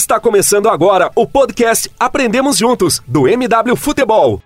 Está começando agora o podcast Aprendemos Juntos, do MW Futebol.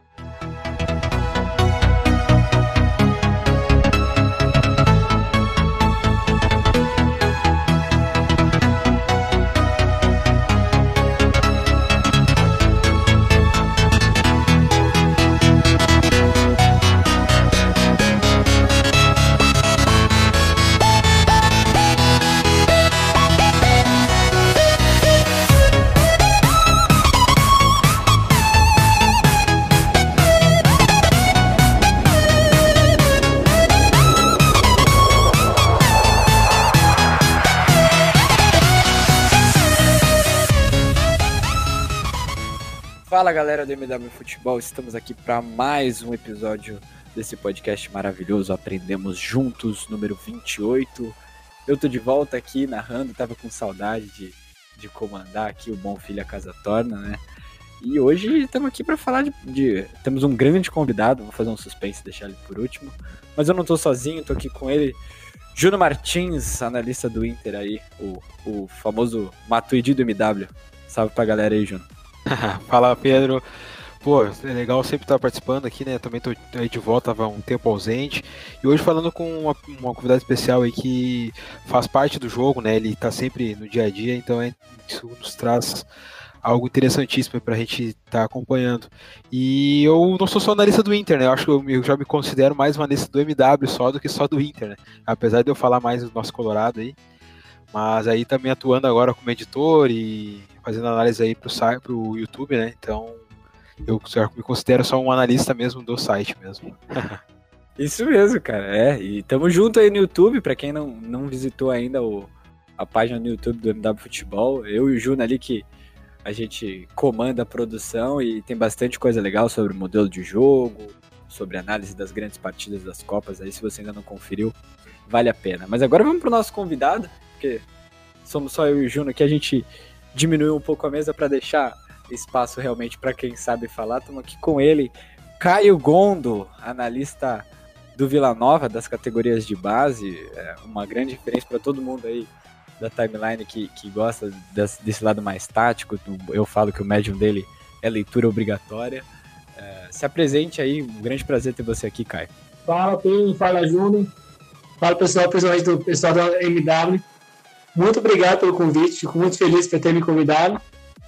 Fala galera do MW Futebol, estamos aqui para mais um episódio desse podcast maravilhoso, Aprendemos Juntos, número 28. Eu tô de volta aqui narrando, tava com saudade de comandar aqui o Bom Filho a Casa Torna, né? E hoje estamos aqui para falar temos um grande convidado, vou fazer um suspense e deixar ele por último, mas eu não tô sozinho, tô aqui com ele, Júnior Martins, analista do Inter aí, o famoso Matuidi do MW. Salve pra galera aí, Júnior. Fala, Pedro. Pô, é legal sempre estar participando aqui, né? Também tô aí de volta, tava um tempo ausente. E hoje falando com uma convidada especial aí que faz parte do jogo, né? Ele tá sempre no dia a dia, então isso nos traz algo interessantíssimo pra gente estar acompanhando. E eu não sou só analista do Inter, né? Eu acho que eu já me considero mais um analista do MW só do que só do Inter, né? Apesar de eu falar mais do nosso Colorado aí. Mas aí também atuando agora como editor e fazendo análise aí pro YouTube, né? Então eu me considero só um analista mesmo do site mesmo. Isso mesmo, cara. E tamo junto aí no YouTube, pra quem não visitou ainda a página no YouTube do MW Futebol. Eu e o Júnior ali que a gente comanda a produção e tem bastante coisa legal sobre o modelo de jogo, sobre análise das grandes partidas das Copas. Aí se você ainda não conferiu, vale a pena. Mas agora vamos pro nosso convidado, porque somos só eu e o Júnior aqui, a gente diminuiu um pouco a mesa para deixar espaço realmente para quem sabe falar. Estamos aqui com ele, Caio Gondo, analista do Vila Nova, das categorias de base, uma grande referência para todo mundo aí da timeline que gosta desse lado mais tático. Eu falo que o médium dele é leitura obrigatória. Se apresente aí, um grande prazer ter você aqui, Caio. Fala, Pedro, fala, Júnior. Fala, pessoal, principalmente do pessoal da MW. Muito obrigado pelo convite, fico muito feliz por ter me convidado.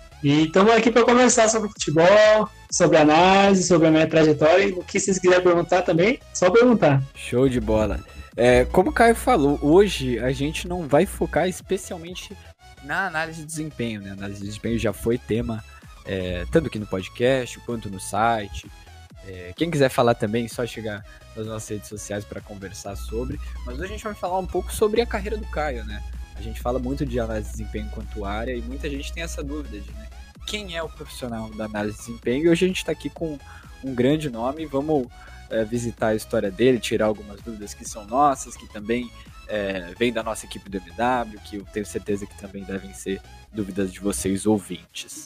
E estamos aqui para conversar sobre futebol, sobre análise, sobre a minha trajetória. E o que vocês quiserem perguntar também, só perguntar. Show de bola. Como o Caio falou, hoje a gente não vai focar especialmente na análise de desempenho, né? A análise de desempenho já foi tema tanto aqui no podcast quanto no site. Quem quiser falar também, é só chegar nas nossas redes sociais para conversar sobre. Mas hoje a gente vai falar um pouco sobre a carreira do Caio, né? A gente fala muito de análise de desempenho enquanto área e muita gente tem essa dúvida de, né, quem é o profissional da análise de desempenho. E hoje a gente está aqui com um grande nome. Vamos visitar a história dele, tirar algumas dúvidas que são nossas, que também vêm da nossa equipe do MW, que eu tenho certeza que também devem ser dúvidas de vocês ouvintes.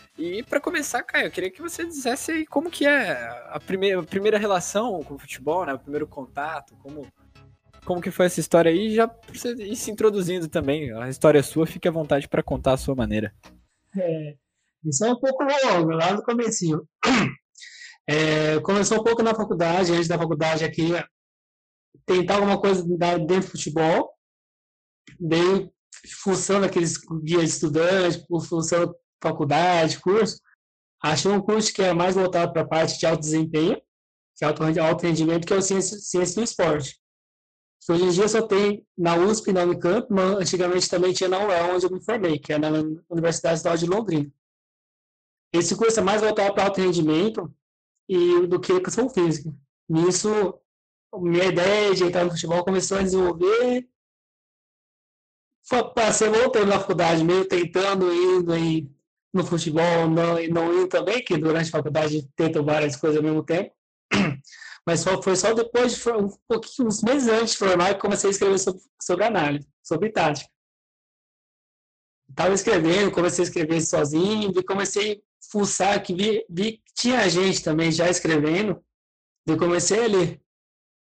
E para começar, Caio, eu queria que você dissesse aí como que é a primeira relação com o futebol, né? O primeiro contato, como que foi essa história aí, já pra você ir se introduzindo também. A história é sua, fique à vontade para contar a sua maneira. Isso é um pouco longo, lá no comecinho. Começou um pouco na faculdade, antes da faculdade aqui, tentar alguma coisa dentro do futebol, meio função daqueles guias de estudante, função faculdade, curso. Achei um curso que é mais voltado para a parte de alto desempenho, que é alto rendimento, que é o ciência do esporte. Hoje em dia só tem na USP e na Unicamp, mas antigamente também tinha na UEL, onde eu me formei, que é na Universidade Estadual de Londrina. Esse curso é mais voltado para alto rendimento do que educação física. Nisso, minha ideia de entrar no futebol começou a desenvolver. Passei voltando na faculdade, meio tentando, indo aí no futebol, não indo também, que durante a faculdade tento várias coisas ao mesmo tempo. Mas foi só depois, uns meses antes de formar, que comecei a escrever sobre análise, sobre tática. Estava escrevendo, comecei a escrever sozinho, e comecei a fuçar, que vi que tinha gente também já escrevendo, e comecei a ler.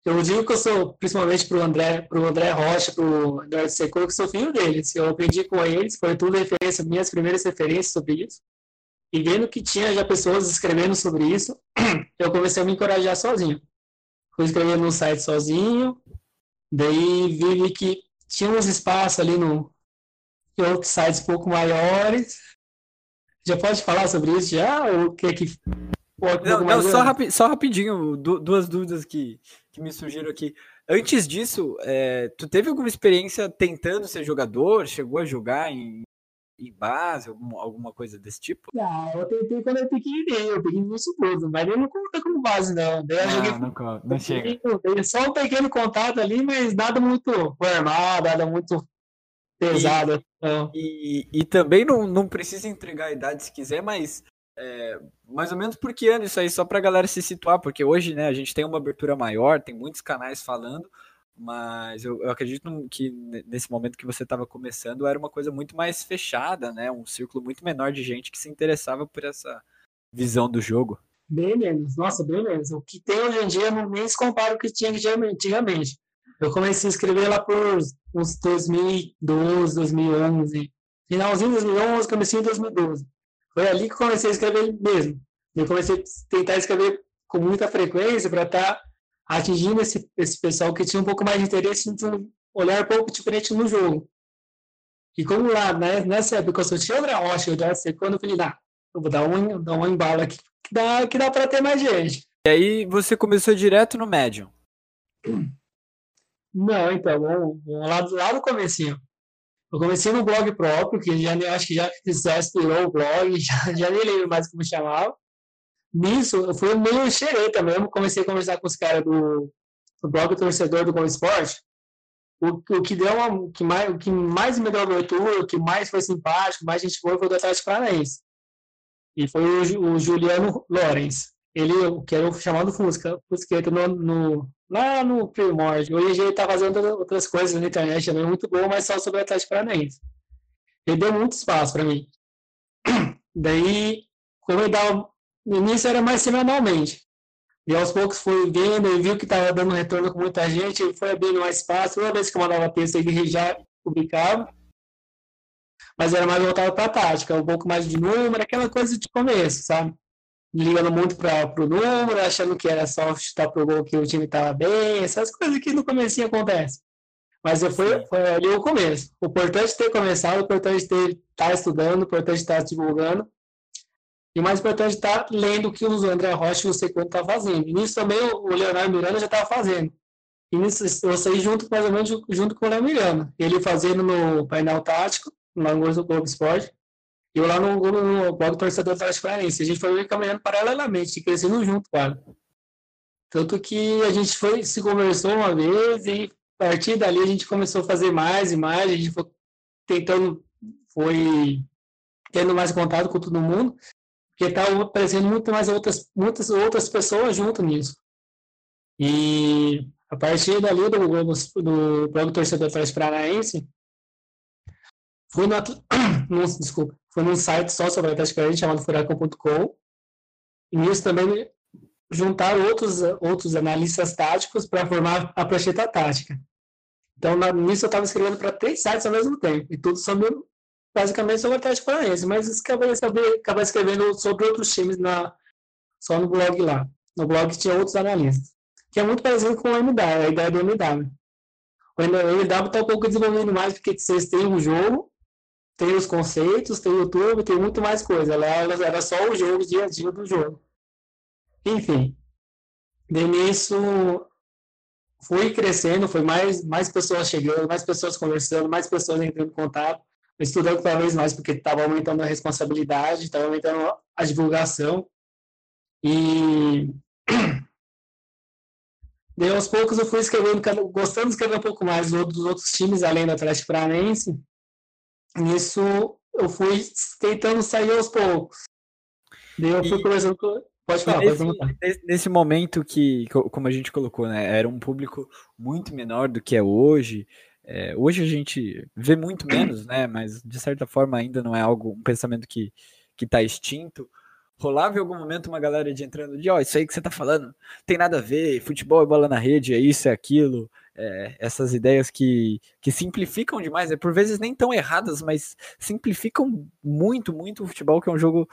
Eu digo que eu sou, principalmente pro André Rocha, pro Eduardo Secor, que sou filho deles. Eu aprendi com eles, foi tudo referência, minhas primeiras referências sobre isso. E vendo que tinha já pessoas escrevendo sobre isso, eu comecei a me encorajar sozinho. Fui escrevendo no site sozinho, daí vi que tinha uns espaços ali em outros sites um pouco maiores. Já pode falar sobre isso já? Ou quer que... Não, só rapidinho, duas dúvidas que me surgiram aqui. Antes disso, tu teve alguma experiência tentando ser jogador? Chegou a jogar em base, alguma coisa desse tipo? Não, eu tentei quando eu pequenininho isso tudo, mas ele não conta como base, não. Daí eu joguei Não chega. só um pequeno contato ali, mas nada muito formal, nada muito pesado. Não. E também não precisa entregar a idade se quiser, mas mais ou menos por que ano isso aí, só pra galera se situar, porque hoje, né, a gente tem uma abertura maior, tem muitos canais falando, mas eu acredito que nesse momento que você estava começando era uma coisa muito mais fechada, né, um círculo muito menor de gente que se interessava por essa visão do jogo. Bem menos, nossa, bem menos. O que tem hoje em dia não nem se compara com o que tinha antigamente. Eu comecei a escrever lá por uns 2012, 2011. Finalzinho de 2011, comecinho de 2012. Foi ali que eu comecei a escrever mesmo. Eu comecei a tentar escrever com muita frequência para estar atingindo esse pessoal que tinha um pouco mais de interesse em um olhar um pouco diferente no jogo. E como lá, né, nessa época eu só tinha André Rocha, eu já sei quando eu falei, eu vou dar uma embala aqui que dá para ter mais gente. E aí você começou direto no Medium? Não, então, vamos lá do comecinho. Eu comecei no blog próprio, que eu acho que já expirou o blog, já nem lembro mais como chamava. Nisso, eu fui meio xereta mesmo, comecei a conversar com os caras do blog Torcedor do Globo Esporte. O que mais me deu abertura, o que mais foi simpático, mais gente boa foi o do Atlético Paranaense. E foi o Juliano Lorenz. Ele, que era o chamado Fusqueta, lá no Primórdio. Hoje ele está fazendo outras coisas na internet também, muito bom, mas só sobre o Atlético Paranaense. Ele deu muito espaço para mim. Daí, como ele dava... No início era mais semanalmente. E aos poucos foi vendo, e viu que estava dando retorno com muita gente, ele foi abrindo mais espaço. Toda vez que eu mandava texto, ele já publicava. Mas era mais voltado para a tática, um pouco mais de número, aquela coisa de começo, sabe? Ligando muito para o número, achando que era só chutar pro gol que o time estava bem, essas coisas que no comecinho acontecem. Mas foi ali o começo. O importante é ter começado, o importante é estar estudando, o importante é estar divulgando. E o mais importante é estar lendo o que o André Rocha e o Secondo estão fazendo. E nisso também o Leonardo Miranda já estava fazendo. E nisso eu saí mais ou menos junto com o Léo Miranda. Ele fazendo no painel tático, no Angos do Globo Esporte, e eu lá no blog Torcedor do Atlético Paranaense. A gente foi caminhando paralelamente, crescendo junto, cara. Tanto que a gente se conversou uma vez e a partir dali a gente começou a fazer mais e mais, a gente foi tendo mais contato com todo mundo, porque estava aparecendo muitas outras pessoas junto nisso. E a partir dali do blog Torcedor do Atlético Paranaense, fui num site só sobre a Atlético Paranaense chamado Furacão.com, e nisso também juntar outros analistas táticos para formar a prancheta tática. Então, nisso eu estava escrevendo para 3 sites ao mesmo tempo, e tudo basicamente sobre o Atlético Paranaense, mas acabei escrevendo sobre outros times só no blog lá. No blog tinha outros analistas, que é muito parecido com o MW, a ideia do MW. O MW está um pouco desenvolvido mais, porque vocês têm o jogo, tem os conceitos, tem o YouTube, tem muito mais coisa. Era só o jogo, dia a dia do jogo. Enfim, nisso fui crescendo, foi mais pessoas chegando, mais pessoas conversando, mais pessoas entrando em contato, estudando cada vez mais, porque estava aumentando a responsabilidade, estava aumentando a divulgação. E daí, aos poucos eu fui escrevendo, gostando de escrever um pouco mais dos outros times, além do Atlético Paranaense. Nisso eu fui tentando sair aos poucos. Daí eu fui conversando com... Pode falar, pode perguntar. Nesse momento que, como a gente colocou, né, era um público muito menor do que é hoje. Hoje a gente vê muito menos, né, mas de certa forma ainda não é um pensamento que está extinto. rolava em algum momento uma galera de entrando de, isso aí que você tá falando, tem nada a ver, futebol é bola na rede, é isso, é aquilo, essas ideias que simplificam demais, por vezes nem tão erradas, mas simplificam muito, muito o futebol, que é um jogo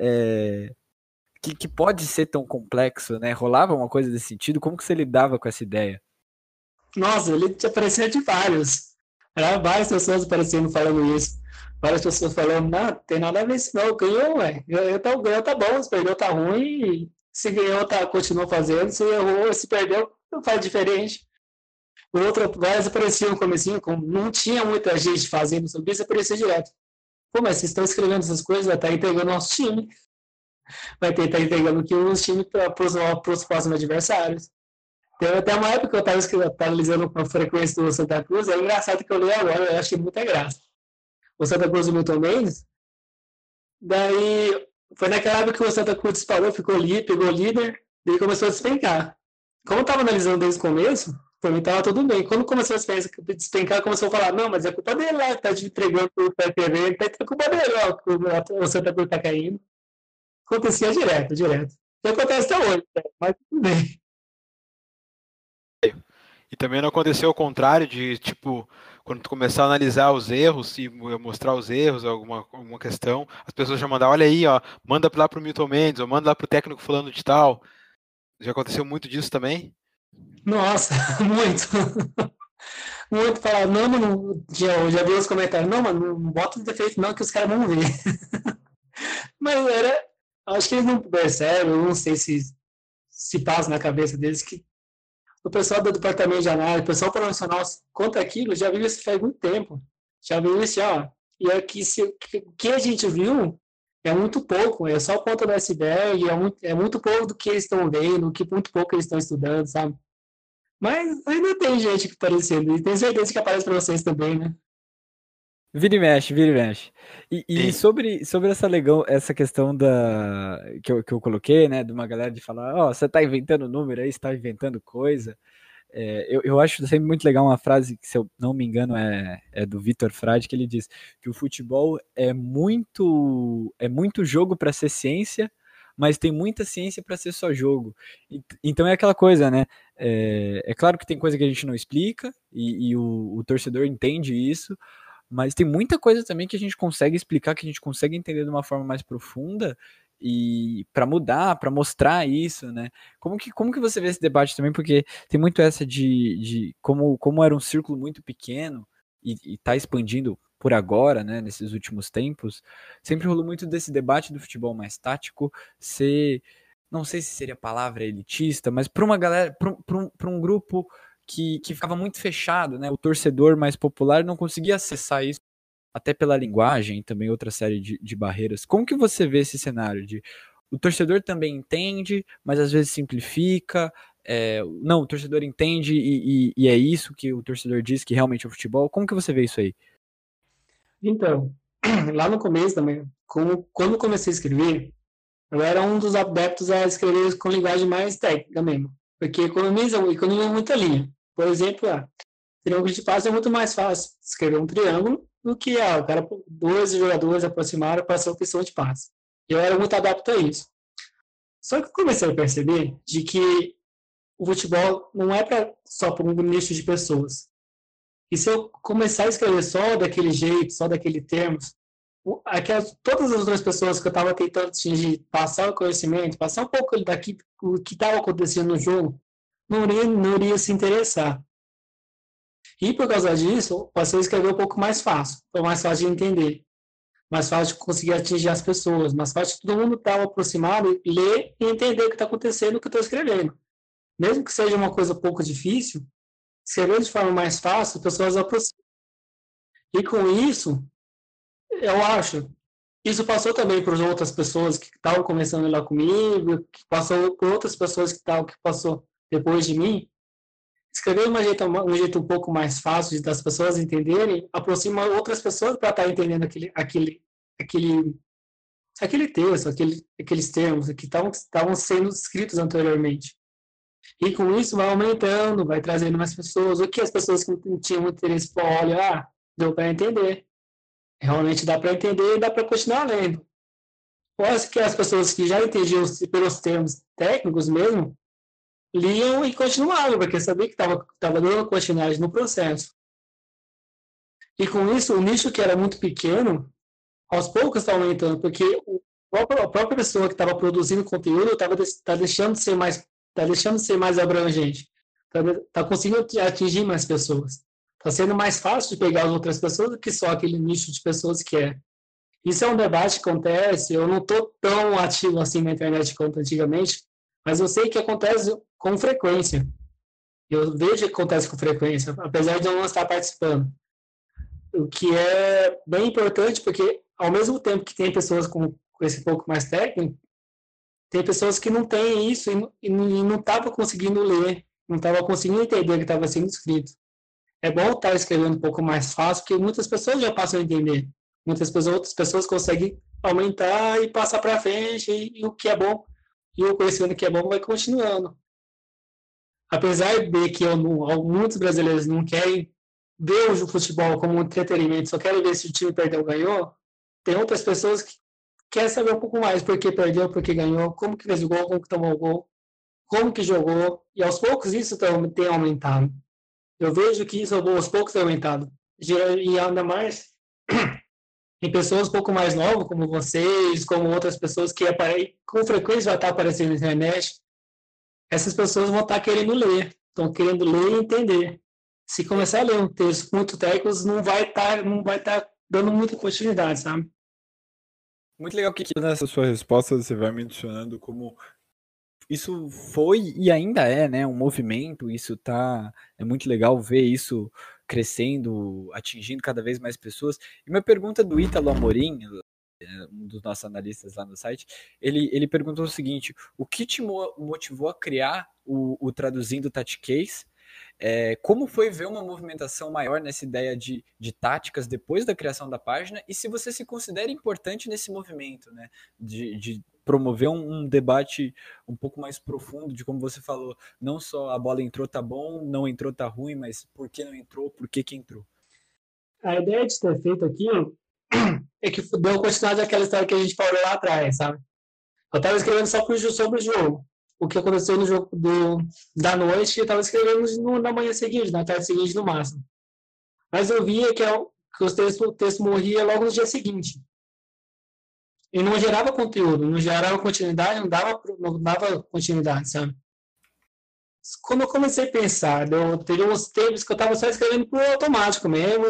que pode ser tão complexo, né? Rolava uma coisa desse sentido, como que você lidava com essa ideia? Nossa, ele aparecia de vários. Era várias pessoas aparecendo falando isso. Várias pessoas falando, não, tem nada a ver isso não, ganhou, ué. Ganhou tá bom, se perdeu tá ruim, se ganhou tá, continua fazendo, se errou, se perdeu, não faz diferente. Várias apareciam no comecinho, como não tinha muita gente fazendo sobre isso, aparecia direto. Pô, mas vocês estão escrevendo essas coisas, vai estar entregando nosso time. Vai estar entregando que os times para os próximos adversários. Teve até uma época que eu estava analisando com a frequência do Santa Cruz, é engraçado que eu li agora, eu achei muita graça. O Santa Cruz do Milton Mendes, daí foi naquela época que o Santa Cruz disparou, ficou ali, pegou o líder, daí começou a despencar. Como eu estava analisando desde o começo, para mim estava tudo bem. Quando começou a despencar, começou a falar, não, mas é culpa dele lá, que está entregando para o PTV, é culpa dele, ó, que o Santa Cruz está caindo. Acontecia direto. E acontece até hoje, né? Mas tudo bem. E também não aconteceu o contrário de, tipo, quando tu começar a analisar os erros e mostrar os erros, alguma questão, as pessoas já mandavam, olha aí, ó, manda lá pro Milton Mendes, ou manda lá pro técnico fulano de tal. Já aconteceu muito disso também? Nossa, muito. Muito falar, não, mano, já vi os comentários, não, mano, não bota os defeitos não, que os caras vão ver. Mas acho que eles não percebem, eu não sei se passa na cabeça deles que o pessoal do departamento de análise, o pessoal profissional conta aquilo, já viu isso faz muito tempo. Já viu isso, ó. E aqui, o que a gente viu é muito pouco, é só a ponta do iceberg, é muito pouco do que eles estão vendo, muito pouco eles estão estudando, sabe? Mas ainda tem gente que parecendo, e tenho certeza que aparece para vocês também, né? Vira e mexe, vira e mexe. E Sim. sobre essa questão que eu coloquei, né, de uma galera de falar, você tá inventando número aí, você tá inventando coisa. Eu acho sempre muito legal uma frase que, se eu não me engano, é do Vitor Frade, que ele diz que o futebol é muito jogo para ser ciência, mas tem muita ciência para ser só jogo. Então é aquela coisa, né? É claro que tem coisa que a gente não explica e o torcedor entende isso, mas tem muita coisa também que a gente consegue explicar, que a gente consegue entender de uma forma mais profunda e para mudar, para mostrar isso, né? Como que você vê esse debate também? Porque tem muito essa de como era um círculo muito pequeno e tá expandindo por agora, né, nesses últimos tempos, sempre rolou muito desse debate do futebol mais tático ser, não sei se seria a palavra elitista, mas para uma galera, para um grupo que ficava muito fechado, né? O torcedor mais popular não conseguia acessar isso, até pela linguagem e também outra série de barreiras. Como que você vê esse cenário de o torcedor também entende, mas às vezes simplifica? Não, o torcedor entende e é isso que o torcedor diz que realmente é o futebol. Como que você vê isso aí? Então, lá no começo também, quando comecei a escrever, eu era um dos adeptos a escrever com linguagem mais técnica mesmo. Porque economiza muita linha. Por exemplo, triângulo de passe é muito mais fácil escrever um triângulo do que o cara, dois jogadores aproximaram para ser opção de passe. Eu era muito adepto a isso. Só que eu comecei a perceber de que o futebol não é só para um nicho de pessoas. E se eu começar a escrever só daquele jeito, só daquele termo, todas as outras pessoas que eu estava tentando atingir, passar o conhecimento, passar um pouco daqui, o que estava acontecendo no jogo, não iria se interessar. E por causa disso, passei a escrever um pouco mais fácil. Foi mais fácil de entender. Mais fácil de conseguir atingir as pessoas. Mais fácil de todo mundo estar aproximado, ler e entender o que está acontecendo, o que eu estou escrevendo. Mesmo que seja uma coisa pouco difícil, escrever de forma mais fácil, as pessoas aproximam. E com isso, eu acho, isso passou também para as outras pessoas que estavam começando lá comigo, que passou por outras pessoas que passou depois de mim. Escrever de um jeito um pouco mais fácil das pessoas entenderem, aproxima outras pessoas para estar entendendo aquele texto, aqueles termos que estavam sendo escritos anteriormente. E com isso vai aumentando, vai trazendo mais pessoas. O que as pessoas que não tinham muito interesse, olha, deu para entender. Realmente dá para entender e dá para continuar lendo. Pode que as pessoas que já entendiam pelos termos técnicos mesmo, liam e continuavam, porque sabia que estava dando continuidade no processo. E com isso, o nicho que era muito pequeno, aos poucos está aumentando, porque a própria pessoa que estava produzindo conteúdo está deixando de ser mais abrangente, está conseguindo atingir mais pessoas. Está sendo mais fácil de pegar as outras pessoas do que só aquele nicho de pessoas que é. Isso é um debate que acontece, eu não estou tão ativo assim na internet quanto antigamente, mas eu sei que acontece com frequência. Eu vejo que acontece com frequência, apesar de eu não estar participando. O que é bem importante, porque ao mesmo tempo que tem pessoas com esse pouco mais técnico, tem pessoas que não têm isso e não estavam conseguindo ler, não estavam conseguindo entender o que estava sendo escrito. É bom estar escrevendo um pouco mais fácil, porque muitas pessoas já passam a entender. Outras pessoas conseguem aumentar e passar para frente, e o que é bom, e o conhecimento que é bom vai continuando. Apesar de que muitos brasileiros não querem ver o futebol como um entretenimento, só querem ver se o time perdeu ou ganhou, tem outras pessoas que querem saber um pouco mais por que perdeu, por que ganhou, como que fez o gol, como que tomou o gol, como que jogou, e aos poucos isso tem aumentado. Eu vejo que isso aos poucos tem aumentado. E ainda mais em pessoas um pouco mais novas, como vocês, como outras pessoas que com frequência vai estar aparecendo na internet, essas pessoas vão estar querendo ler, estão querendo ler e entender. Se começar a ler um texto muito técnico, não vai estar dando muita continuidade, sabe? Muito legal que nessa sua resposta você vai mencionando como isso foi e ainda é, né, um movimento, é muito legal ver isso crescendo, atingindo cada vez mais pessoas. E uma pergunta do Ítalo Amorim, um dos nossos analistas lá no site, ele perguntou o seguinte: o que te motivou a criar o Traduzindo Tatiquês? Como foi ver uma movimentação maior nessa ideia de táticas depois da criação da página, e se você se considera importante nesse movimento, né, de promover um debate um pouco mais profundo de, como você falou, não só a bola entrou tá bom, não entrou tá ruim, mas por que não entrou, por que entrou. A ideia de ter feito aquilo é que deu continuidade àquela história que a gente falou lá atrás, sabe? Eu estava escrevendo só sobre o jogo. O que aconteceu no jogo da noite, eu estava escrevendo na manhã seguinte, na tarde seguinte no máximo. Mas eu via que o texto morria logo no dia seguinte. E não gerava conteúdo, não gerava continuidade, não dava continuidade, sabe? Quando eu comecei a pensar, teve uns tempos que eu estava só escrevendo por automático mesmo,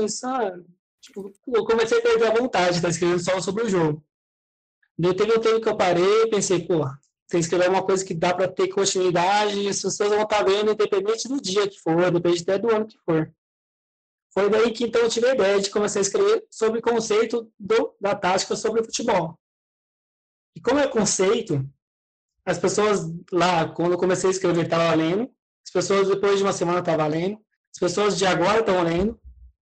eu comecei a perder a vontade de estar escrevendo só sobre o jogo. Daí teve um tempo que eu parei e pensei, tem que escrever uma coisa que dá para ter continuidade e as pessoas vão estar vendo independente do dia que for, depende até do ano que for. Foi daí que então eu tive a ideia de começar a escrever sobre o conceito da tática sobre o futebol. E como é conceito, as pessoas lá, quando eu comecei a escrever, estavam lendo, as pessoas depois de uma semana estavam lendo, as pessoas de agora estão lendo,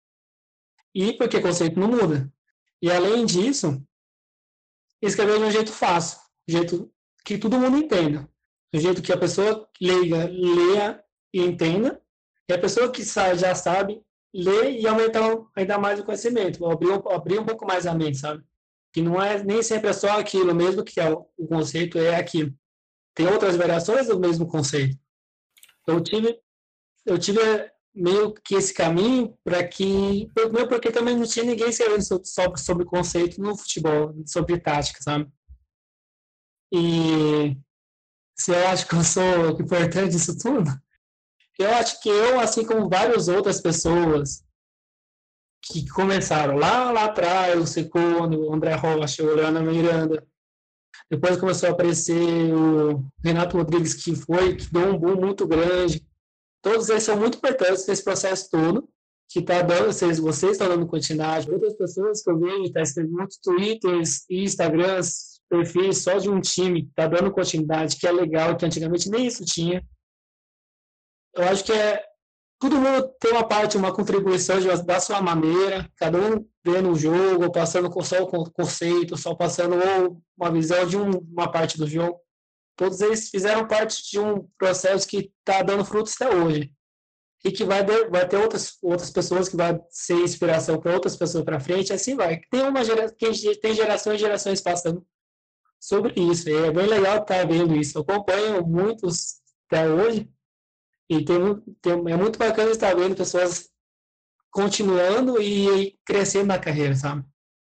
e porque conceito não muda. E além disso, escrever de um jeito fácil, de um jeito que todo mundo entenda, de um jeito que a pessoa leiga, leia e entenda, e a pessoa que já sabe, lê e aumentar ainda mais o conhecimento, abrir um pouco mais a mente, sabe? Que não é nem sempre é só aquilo mesmo que é o conceito, é aquilo. Tem outras variações do mesmo conceito. Eu tive meio que esse caminho porque também não tinha ninguém escrevendo sobre conceito no futebol, sobre tática, sabe? E se eu acho que eu sou importante disso tudo, eu acho que eu, assim como várias outras pessoas que começaram lá atrás, o Secone, o André Rocha, o Leandro Miranda, depois começou a aparecer o Renato Rodrigues, que deu um boom muito grande. Todos eles são muito importantes nesse processo todo, que está dando, vocês estão dando continuidade. Outras pessoas que eu vejo, está escrevendo muitos Twitters e Instagrams, perfis só de um time, está dando continuidade, que é legal, que antigamente nem isso tinha. Eu acho que todo mundo tem uma parte, uma contribuição da sua maneira, cada um vendo o jogo, passando só o conceito, só passando uma visão de uma parte do jogo. Todos eles fizeram parte de um processo que está dando frutos até hoje. E que vai ter outras pessoas que vai ser inspiração para outras pessoas para frente, assim vai. Tem gerações e gerações passando sobre isso. E é bem legal estar vendo isso. Eu acompanho muitos até hoje e é muito bacana estar vendo pessoas continuando e crescendo na carreira, sabe?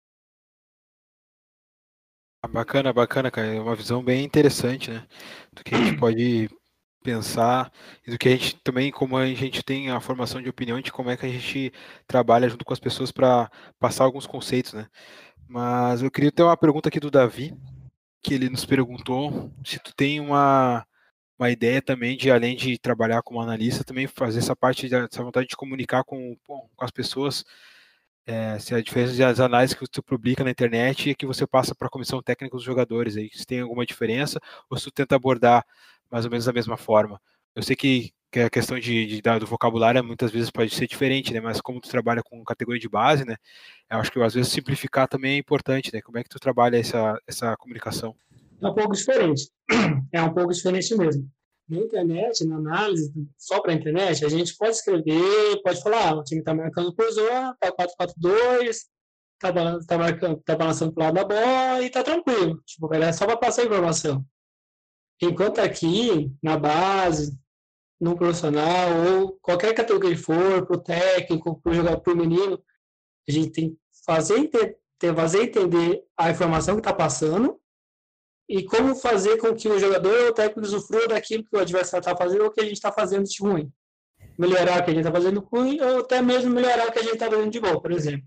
Bacana, bacana, cara. É uma visão bem interessante, né? Do que a gente pode pensar e do que a gente também, como a gente tem a formação de opinião, de como é que a gente trabalha junto com as pessoas para passar alguns conceitos, né? Mas eu queria ter uma pergunta aqui do Davi, que ele nos perguntou se tu tem uma ideia também de, além de trabalhar como analista, também fazer essa parte, essa vontade de comunicar com as pessoas, se a diferença das análises que tu publica na internet e que você passa para a comissão técnica dos jogadores, aí, se tem alguma diferença ou se tu tenta abordar mais ou menos da mesma forma. Eu sei que a questão do vocabulário muitas vezes pode ser diferente, né? Mas como tu trabalha com categoria de base, né? Eu acho que às vezes simplificar também é importante, né? Como é que tu trabalha essa comunicação? É um pouco diferente. É um pouco diferente mesmo. Na internet, na análise, só para a internet, a gente pode escrever, pode falar, o time está marcando por zona, está 4-4-2, tá balançando pro lado da bola e tá tranquilo. Tipo, é só para passar a informação. Enquanto aqui, na base, no profissional, ou qualquer categoria que for, pro técnico, pro jogador, pro menino, a gente tem que fazer entender a informação que está passando e como fazer com que o jogador ou o técnico usufrua daquilo que o adversário está fazendo ou que a gente está fazendo de ruim. Melhorar o que a gente está fazendo ruim ou até mesmo melhorar o que a gente está fazendo de bom, por exemplo.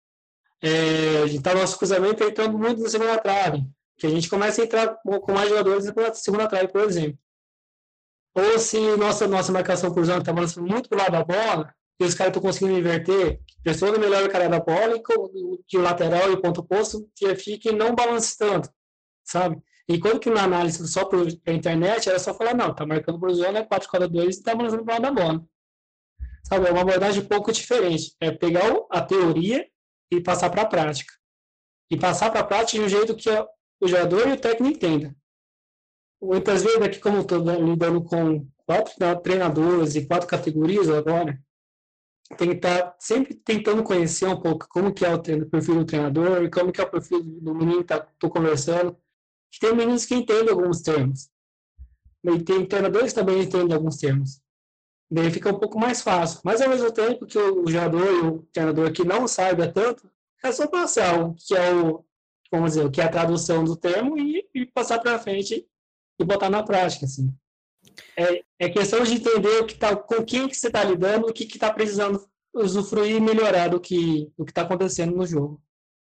A gente está no nosso cruzamento entrando muito na segunda trave, que a gente começa a entrar com mais jogadores na segunda trave, por exemplo. Ou se nossa marcação cruzando está balançando muito para o lado da bola, e os caras estão conseguindo inverter, pressiona melhor o cara da bola e que o lateral e o ponto oposto fiquem não balance tanto, sabe? Enquanto que na análise só para a internet era só falar, não, tá marcando por zona, é 4-4-2 e está balançando para o lado da bola. Sabe? É uma abordagem um pouco diferente. É pegar a teoria e passar para a prática. E passar para a prática de um jeito que o jogador e o técnico entendam. Muitas vezes, aqui como estou lidando com 4 treinadores e 4 categorias agora, tem que estar sempre tentando conhecer um pouco como que é o perfil do treinador e como que é o perfil do menino que estou conversando. Tem meninos que entendem alguns termos. E tem treinadores que também entendem alguns termos. Daí fica um pouco mais fácil. Mas, ao mesmo tempo que o jogador e o treinador que não saiba tanto, é só passar o que é vamos dizer, o que é a tradução do termo e passar para frente e botar na prática, assim. É questão de entender com quem que você está lidando, o que está precisando usufruir e melhorar do que está acontecendo no jogo.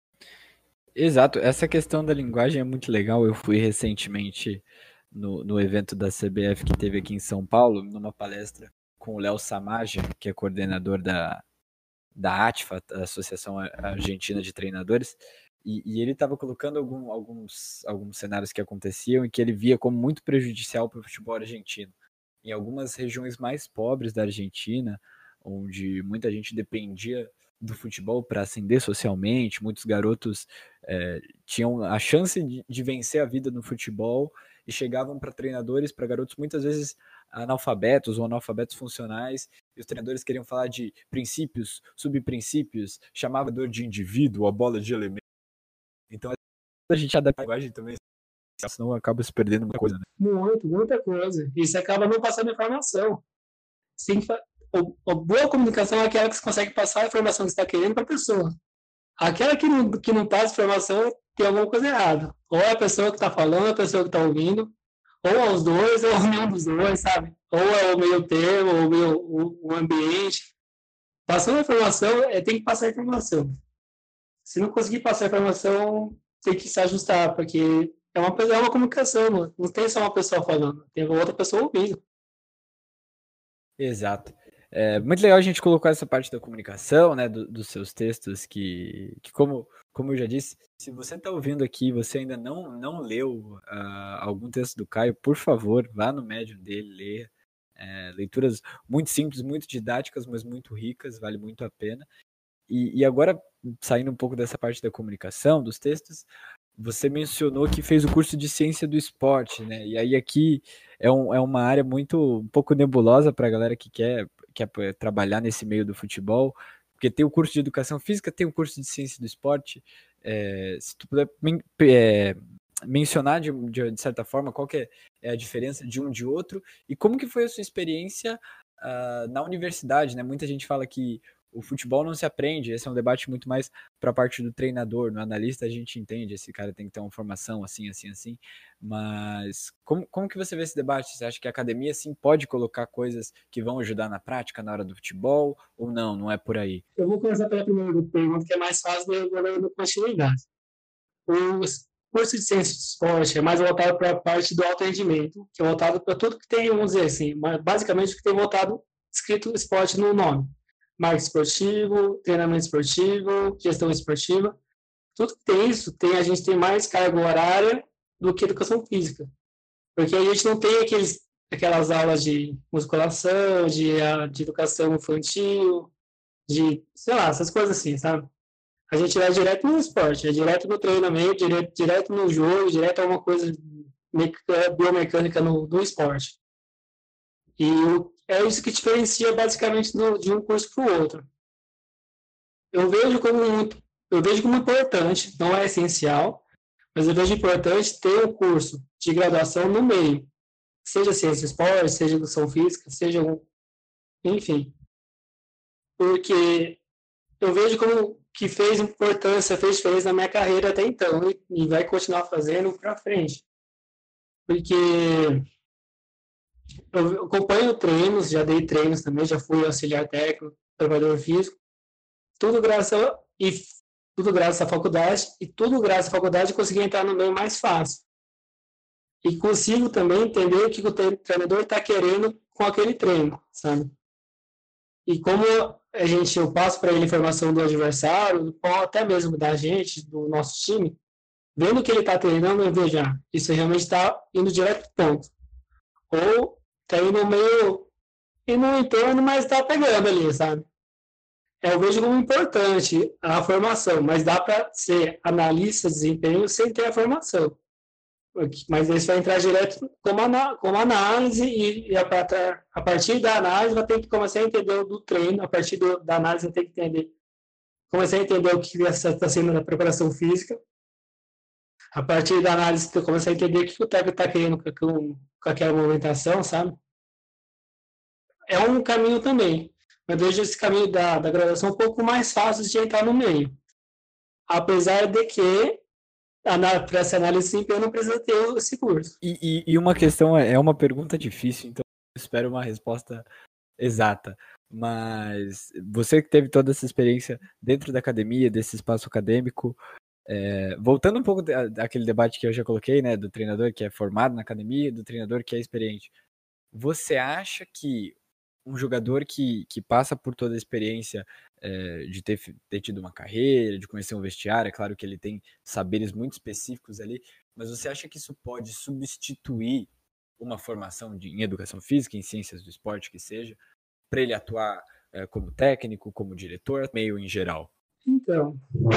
Exato, essa questão da linguagem é muito legal. Eu fui recentemente no evento da CBF que teve aqui em São Paulo, numa palestra com o Léo Samaja, que é coordenador da ATFA, a Associação Argentina de Treinadores, e ele estava colocando alguns cenários que aconteciam e que ele via como muito prejudicial para o futebol argentino. Em algumas regiões mais pobres da Argentina, onde muita gente dependia do futebol para ascender socialmente, muitos garotos tinham a chance de vencer a vida no futebol e chegavam para treinadores, para garotos muitas vezes analfabetos ou analfabetos funcionais, e os treinadores queriam falar de princípios, subprincípios, chamava de indivíduo, a bola de elemento. Então a gente adapta a linguagem também, senão acaba se perdendo muita coisa, né? Muita coisa. E você acaba não passando informação. A boa comunicação é aquela que você consegue passar a informação que você está querendo para a pessoa. Aquela que não passa informação tem alguma coisa errada. Ou é a pessoa que está falando, ou é a pessoa que está ouvindo, ou é os dois, ou nenhum dos dois, sabe? Ou é o meio termo, ou o ambiente. Passando a informação, tem que passar a informação. Se não conseguir passar a informação, tem que se ajustar, porque é uma comunicação, não tem só uma pessoa falando, tem outra pessoa ouvindo. Exato. É muito legal a gente colocar essa parte da comunicação, né, dos seus textos, que como eu já disse, se você está ouvindo aqui e você ainda não leu algum texto do Caio, por favor, vá no Medium dele, leia. Leituras muito simples, muito didáticas, mas muito ricas, vale muito a pena. E agora, saindo um pouco dessa parte da comunicação, dos textos, você mencionou que fez o curso de ciência do esporte, né? E aí aqui é uma área um pouco nebulosa para a galera que quer trabalhar nesse meio do futebol, porque tem o curso de educação física, tem o curso de ciência do esporte. Se tu puder mencionar de certa forma qual que é a diferença de um de outro e como que foi a sua experiência na universidade, né? Muita gente fala que o futebol não se aprende, esse é um debate muito mais para a parte do treinador, no analista a gente entende, esse cara tem que ter uma formação assim, mas como que você vê esse debate? Você acha que a academia sim pode colocar coisas que vão ajudar na prática, na hora do futebol, ou não é por aí? Eu vou começar pela primeira pergunta, que é mais fácil de eu continuidade. O curso de ciência de esporte é mais voltado para a parte do alto rendimento, que é voltado para tudo que tem, vamos dizer assim, mas basicamente o que tem voltado, escrito esporte no nome. Marketing esportivo, treinamento esportivo, gestão esportiva. Tudo que tem isso, a gente tem mais carga horária do que educação física. Porque a gente não tem aquelas aulas de musculação, de educação infantil, sei lá, essas coisas assim, sabe? A gente vai direto no esporte, é direto no treinamento, direto no jogo, direto a uma coisa biomecânica no esporte. E é isso que diferencia basicamente de um curso para o outro. Eu vejo como importante, não é essencial, mas eu vejo importante ter um curso de graduação no meio, seja ciência do esporte, seja educação física, enfim. Porque eu vejo como que fez diferença na minha carreira até então e vai continuar fazendo para frente. Porque eu acompanho treinos, já dei treinos também, já fui auxiliar técnico, trabalhador físico, tudo graças à faculdade e tudo graças à faculdade eu consegui entrar no meio mais fácil. E consigo também entender o que o treinador está querendo com aquele treino, sabe? E como eu passo para ele a informação do adversário, ou até mesmo da gente, do nosso time, vendo que ele está treinando, eu vejo, isso realmente está indo direto para o ponto. Ou está indo meio no entorno, mas está pegando ali, sabe? Eu vejo como importante a formação, mas dá para ser analista de desempenho sem ter a formação. Mas isso vai entrar direto como análise e a partir da análise vai ter que começar a entender do treino, a partir da análise vai ter que começar a entender o que está sendo na preparação física, a partir da análise você começar a entender o que o técnico está querendo com aquela movimentação, sabe? É um caminho também. Eu vejo esse caminho da graduação um pouco mais fácil de entrar no meio. Apesar de que para essa análise de desempenho não precisa ter esse curso. E uma questão, é uma pergunta difícil, então eu espero uma resposta exata. Mas você que teve toda essa experiência dentro da academia, desse espaço acadêmico, voltando um pouco daquele debate que eu já coloquei, né, do treinador que é formado na academia, do treinador que é experiente, você acha que um jogador que passa por toda a experiência de ter tido uma carreira, de conhecer um vestiário, é claro que ele tem saberes muito específicos ali, mas você acha que isso pode substituir uma formação em educação física, em ciências do esporte que seja, para ele atuar como técnico, como diretor, meio em geral? Então,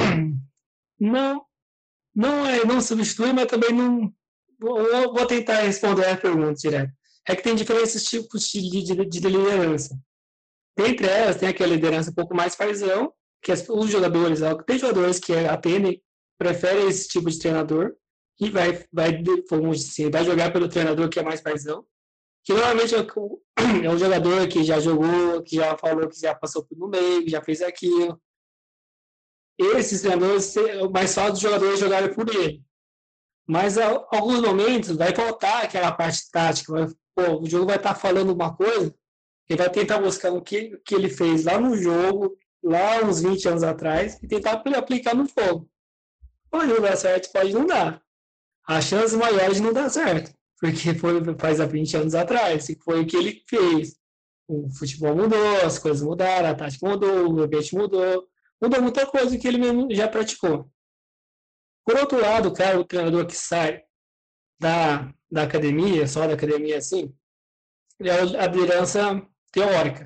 não substitui, mas também não. Vou tentar responder a pergunta direto. É que tem diferentes tipos de liderança. Dentre elas, tem aquela liderança um pouco mais paizão, que os jogadores, tem jogadores que atendem, preferem esse tipo de treinador e vai jogar pelo treinador que é mais paizão, que normalmente é um jogador que já jogou, que já falou que já passou no meio, que já fez aquilo. Esses treinadores, é mais fácil dos jogadores jogarem por ele. Mas, em alguns momentos, vai faltar aquela parte tática. O jogo vai estar falando uma coisa, ele vai tentar buscar o que ele fez lá no jogo, lá uns 20 anos atrás, e tentar aplicar no jogo. Pode não dar certo, pode não dar. A chance maior de não dar certo, porque faz há 20 anos atrás, e foi o que ele fez. O futebol mudou, as coisas mudaram, a tática mudou, o ambiente mudou muita coisa que ele mesmo já praticou. Por outro lado, o treinador que sai da academia, só da academia assim, é a liderança teórica.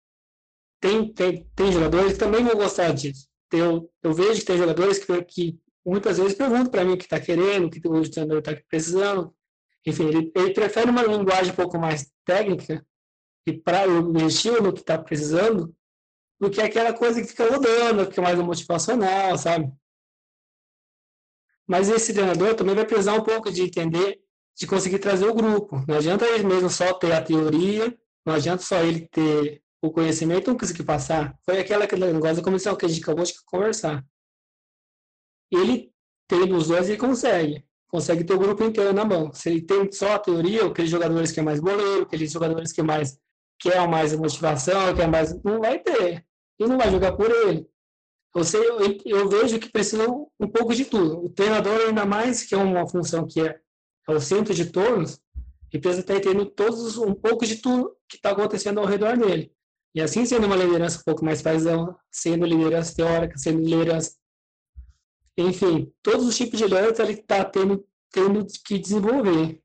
Tem jogadores que também vão gostar disso. Eu vejo que tem jogadores que muitas vezes perguntam para mim o que está querendo, o que o treinador está precisando. Enfim, ele prefere uma linguagem um pouco mais técnica e para o estilo no que está precisando do que aquela coisa que fica rodando, que é mais motivacional, sabe? Mas esse treinador também vai precisar um pouco de entender, de conseguir trazer o grupo. Não adianta ele mesmo só ter a teoria, não adianta só ele ter o conhecimento e não conseguir passar. Foi aquele negócio da comissão que a gente acabou de conversar. Ele tendo os dois, ele consegue ter o grupo inteiro na mão. Se ele tem só a teoria, aqueles jogadores que é mais boleiro, aqueles jogadores que mais quer mais motivação, quer mais, não vai ter. E não vai jogar por ele. Eu vejo que precisa um pouco de tudo. O treinador, ainda mais, que é uma função que é o centro de todos, ele precisa estar entendendo um pouco de tudo que está acontecendo ao redor dele. E assim, sendo uma liderança um pouco mais paisão, sendo liderança teórica, sendo liderança. Enfim, todos os tipos de liderança ele está tendo que desenvolver.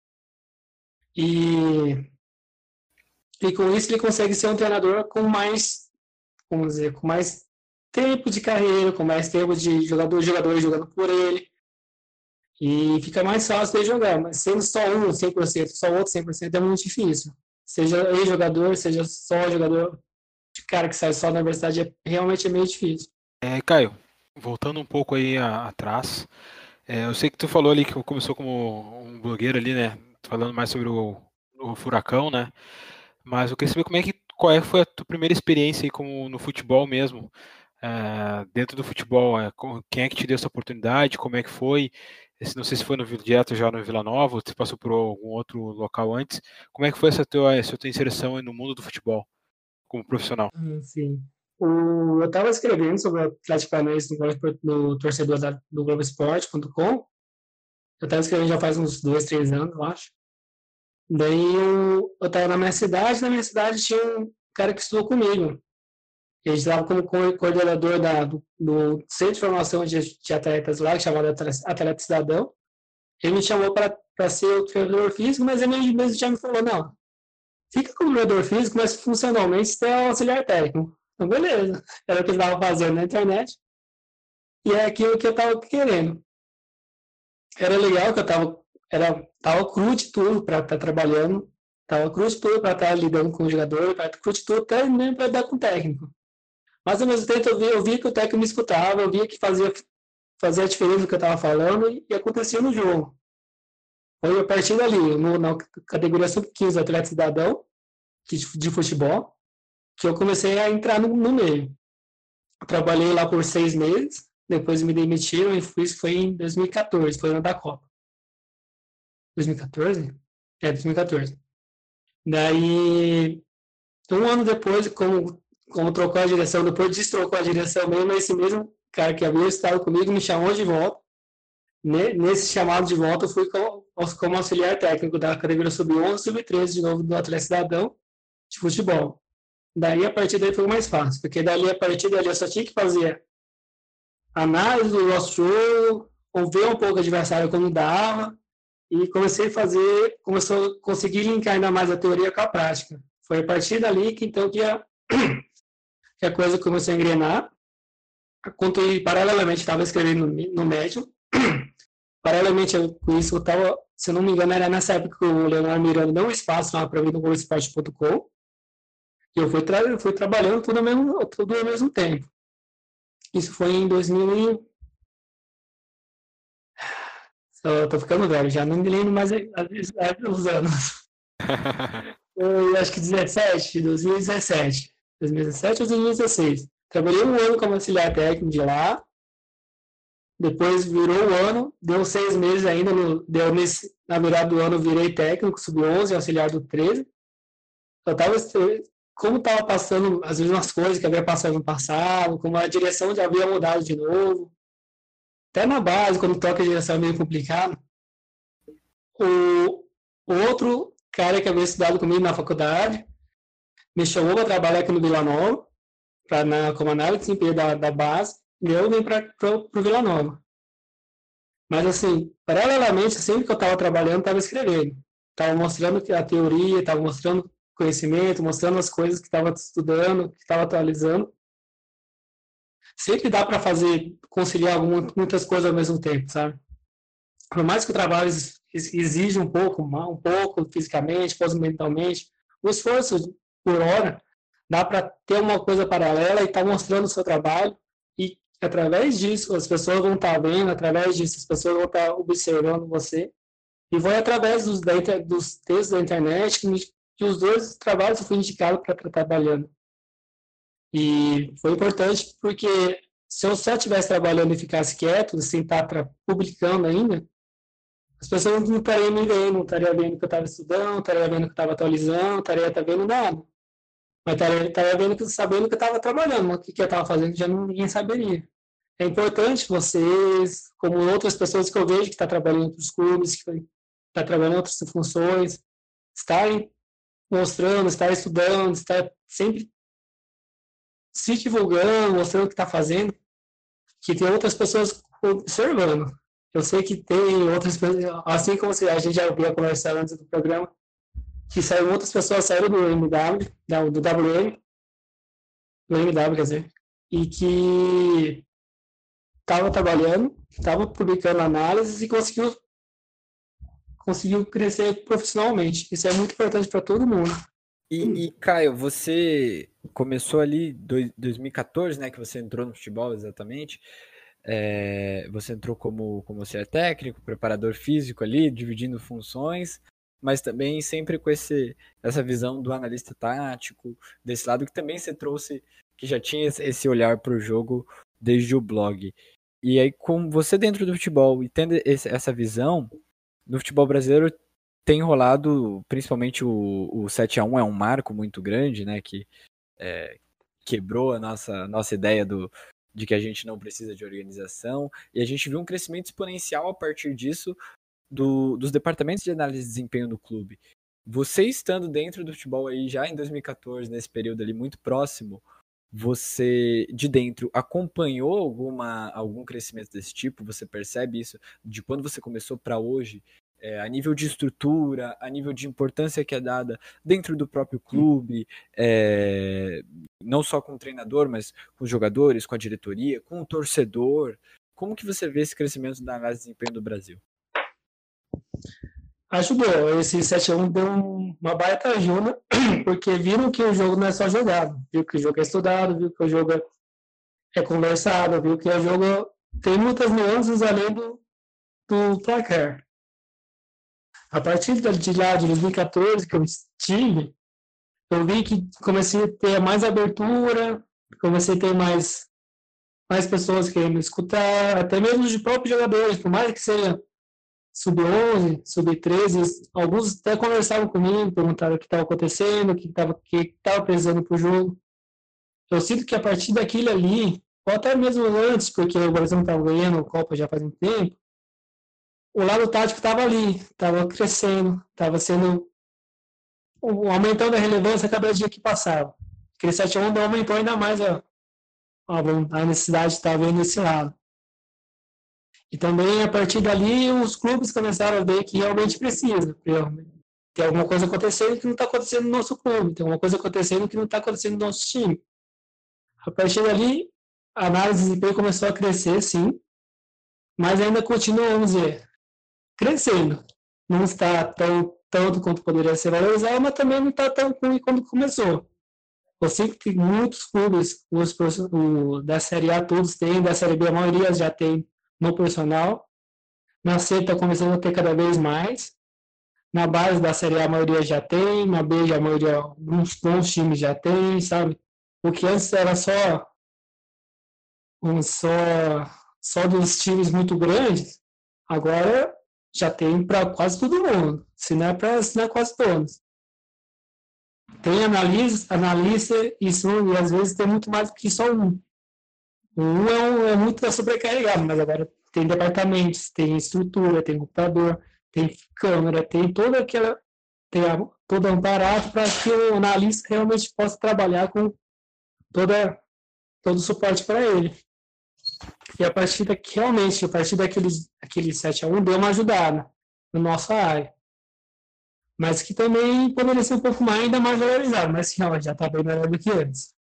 E com isso ele consegue ser um treinador com mais, vamos dizer, com mais tempo de carreira, com mais tempo de jogadores jogando por ele. E fica mais fácil de jogar, mas sendo só um 100%, só outro 100% é muito difícil. Seja ex-jogador, seja só jogador de cara que sai só da universidade, realmente é meio difícil. Caio, voltando um pouco aí atrás, eu sei que tu falou ali que começou como um blogueiro ali, né? Falando mais sobre o Furacão, né? Mas eu queria saber qual foi a tua primeira experiência aí no futebol mesmo, dentro do futebol, quem é que te deu essa oportunidade, como é que foi? Não sei se foi direto já no Vila Nova, ou se passou por algum outro local antes. Como é que foi essa tua inserção no mundo do futebol, como profissional? Sim. Eu estava escrevendo sobre o Atlético Paranaense no torcedor do Globoesporte.com. Eu estava escrevendo já faz uns 2, 3 anos, eu acho. Daí eu estava na minha cidade tinha um cara que estudou comigo. Ele estava como coordenador do Centro de Formação de Atletas lá, que chamava Atleta Cidadão. Ele me chamou para ser o treinador físico, mas ele mesmo já me falou, não, fica como treinador físico, mas funcionalmente você é um auxiliar técnico. Então, beleza. Era o que ele estava fazendo na internet. E é aquilo que eu estava querendo. Era legal que eu tava cru de tudo para estar trabalhando. Tava cru de tudo para estar lidando com o jogador, para cru de tudo até mesmo para lidar com o técnico. Mas ao mesmo tempo eu via que o técnico me escutava, eu via que fazia a diferença do que eu estava falando e acontecia no jogo. Foi a partir dali, na categoria sub-15 Atleta Cidadão, de futebol, que eu comecei a entrar no meio. Eu trabalhei lá por 6 meses, depois me demitiram e isso foi em 2014, foi no ano da Copa. 2014? 2014. Daí, um ano depois, como trocou a direção, depois destrocou a direção mesmo, esse mesmo cara que havia estado comigo me chamou de volta. Nesse chamado de volta, eu fui como auxiliar técnico da categoria sub-11 e sub-13 de novo do Atlético Cidadão de futebol. Daí, a partir daí, foi mais fácil, porque a partir dali, eu só tinha que fazer análise do nosso jogo, ou ver um pouco o adversário como dava, e começou a conseguir linkar ainda mais a teoria com a prática. Foi a partir dali que a coisa começou a engrenar. Paralelamente, estava escrevendo no Medium. Paralelamente com isso, eu estava, se eu não me engano, era nessa época que o Leonardo Miranda deu um espaço lá para mim no Globoesporte.com. E eu fui trabalhando tudo ao mesmo tempo. Isso foi em 2000. Eu tô ficando velho, já não me lembro mais os anos. Eu acho que 2017 ou 2016. Trabalhei um ano como auxiliar técnico de lá. Depois virou um ano, deu 6 meses ainda. Na virada do ano, eu virei técnico sub-11, auxiliar do 13. Como estava passando as mesmas coisas que havia passado no passado, como a direção já havia mudado de novo. Até na base, quando toca a direção é meio complicado. O outro cara que havia estudado comigo na faculdade me chamou para trabalhar aqui no Vila Nova, como análise de desempenho da base, e eu vim para o Vila Nova. Mas, assim, paralelamente, sempre que eu estava trabalhando, estava escrevendo. Estava mostrando a teoria, estava mostrando conhecimento, mostrando as coisas que estava estudando, que estava atualizando. Sempre dá para conciliar muitas coisas ao mesmo tempo, sabe? Por mais que o trabalho exija um pouco fisicamente, mentalmente, o esforço por hora dá para ter uma coisa paralela e estar mostrando o seu trabalho e através disso, as pessoas vão estar vendo, através disso, as pessoas vão estar observando você, e foi através dos textos da internet que os dois trabalhos eu fui indicado para estar trabalhando. E foi importante porque se eu só estivesse trabalhando e ficasse quieto, sem estar publicando ainda, as pessoas não estariam me vendo, não estariam vendo que eu estava estudando, não estariam vendo que eu estava atualizando, não estariam vendo nada. Mas estaria vendo, sabendo que eu estava trabalhando, mas o que eu estava fazendo já ninguém saberia. É importante vocês, como outras pessoas que eu vejo que estão trabalhando em outros clubes, que estão trabalhando em outras funções, estarem mostrando, estarem estudando, estar sempre se divulgando, mostrando o que está fazendo, que tem outras pessoas observando. Eu sei que tem outras pessoas, assim como a gente já havia conversado antes do programa, que outras pessoas saíram do MW, do WM, do MW, quer dizer, e que estava trabalhando, estava publicando análises e conseguiu crescer profissionalmente. Isso é muito importante para todo mundo. E Caio, você começou ali em 2014, né, que você entrou no futebol exatamente. Você entrou como auxiliar técnico, preparador físico ali, dividindo funções, mas também sempre com essa visão do analista tático, desse lado que também você trouxe, que já tinha esse olhar para o jogo desde o blog. E aí, com você dentro do futebol e tendo essa visão, no futebol brasileiro tem rolado, principalmente o 7-1 é um marco muito grande, né, que quebrou a nossa ideia de que a gente não precisa de organização, e a gente viu um crescimento exponencial a partir disso dos departamentos de análise de desempenho do clube. Você estando dentro do futebol aí já em 2014, nesse período ali muito próximo, você de dentro acompanhou algum crescimento desse tipo? Você percebe isso de quando você começou para hoje? A nível de estrutura, a nível de importância que é dada dentro do próprio clube, não só com o treinador, mas com os jogadores, com a diretoria, com o torcedor. Como que você vê esse crescimento da análise de desempenho do Brasil? Ajudou. Esse 7-1 deu uma baita ajuda, porque viram que o jogo não é só jogado, viu que o jogo é estudado, viu que o jogo é conversado, viu que o jogo tem muitas nuances além do placar. A partir de lá, de 2014, que eu estive, eu vi que comecei a ter mais abertura, comecei a ter mais pessoas querendo escutar, até mesmo de próprios jogadores, por mais que seja sub-11, sub-13, alguns até conversavam comigo, perguntaram o que estava acontecendo, o que estava precisando para o jogo. Eu sinto que a partir daquilo ali, ou até mesmo antes, porque o Brasil não estava ganhando a Copa já faz um tempo, o lado tático estava ali, estava crescendo, estava sendo aumentando a relevância a cada dia que passava. Aquele 7-1 aumentou ainda mais a necessidade de estar vendo esse lado. E também, a partir dali, os clubes começaram a ver que realmente precisa. Tem alguma coisa acontecendo que não está acontecendo no nosso clube, tem alguma coisa acontecendo que não está acontecendo no nosso time. A partir dali, a análise de desempenho começou a crescer, sim, mas ainda continua, vamos dizer, crescendo. Não está tanto quanto poderia ser valorizado, mas também não está tão ruim quando começou. Eu sei que muitos clubes, da Série A todos têm, da Série B a maioria já tem no profissional. Na C está começando a ter cada vez mais. Na base da Série A a maioria já tem, na B a maioria, uns bons times já tem, sabe? O que antes era só dos times muito grandes, agora já tem para quase todo mundo, se não é quase todos. Tem analista e às vezes tem muito mais do que só um. Um é muito sobrecarregado, mas agora tem departamentos, tem estrutura, tem computador, tem câmera, tem todo todo um aparato para que o analista realmente possa trabalhar com todo o suporte para ele. E a partir daquele 7-1 deu uma ajudada na nossa área. Mas que também poderia ser um pouco ainda mais valorizado, mas sim, já está bem melhor do que antes.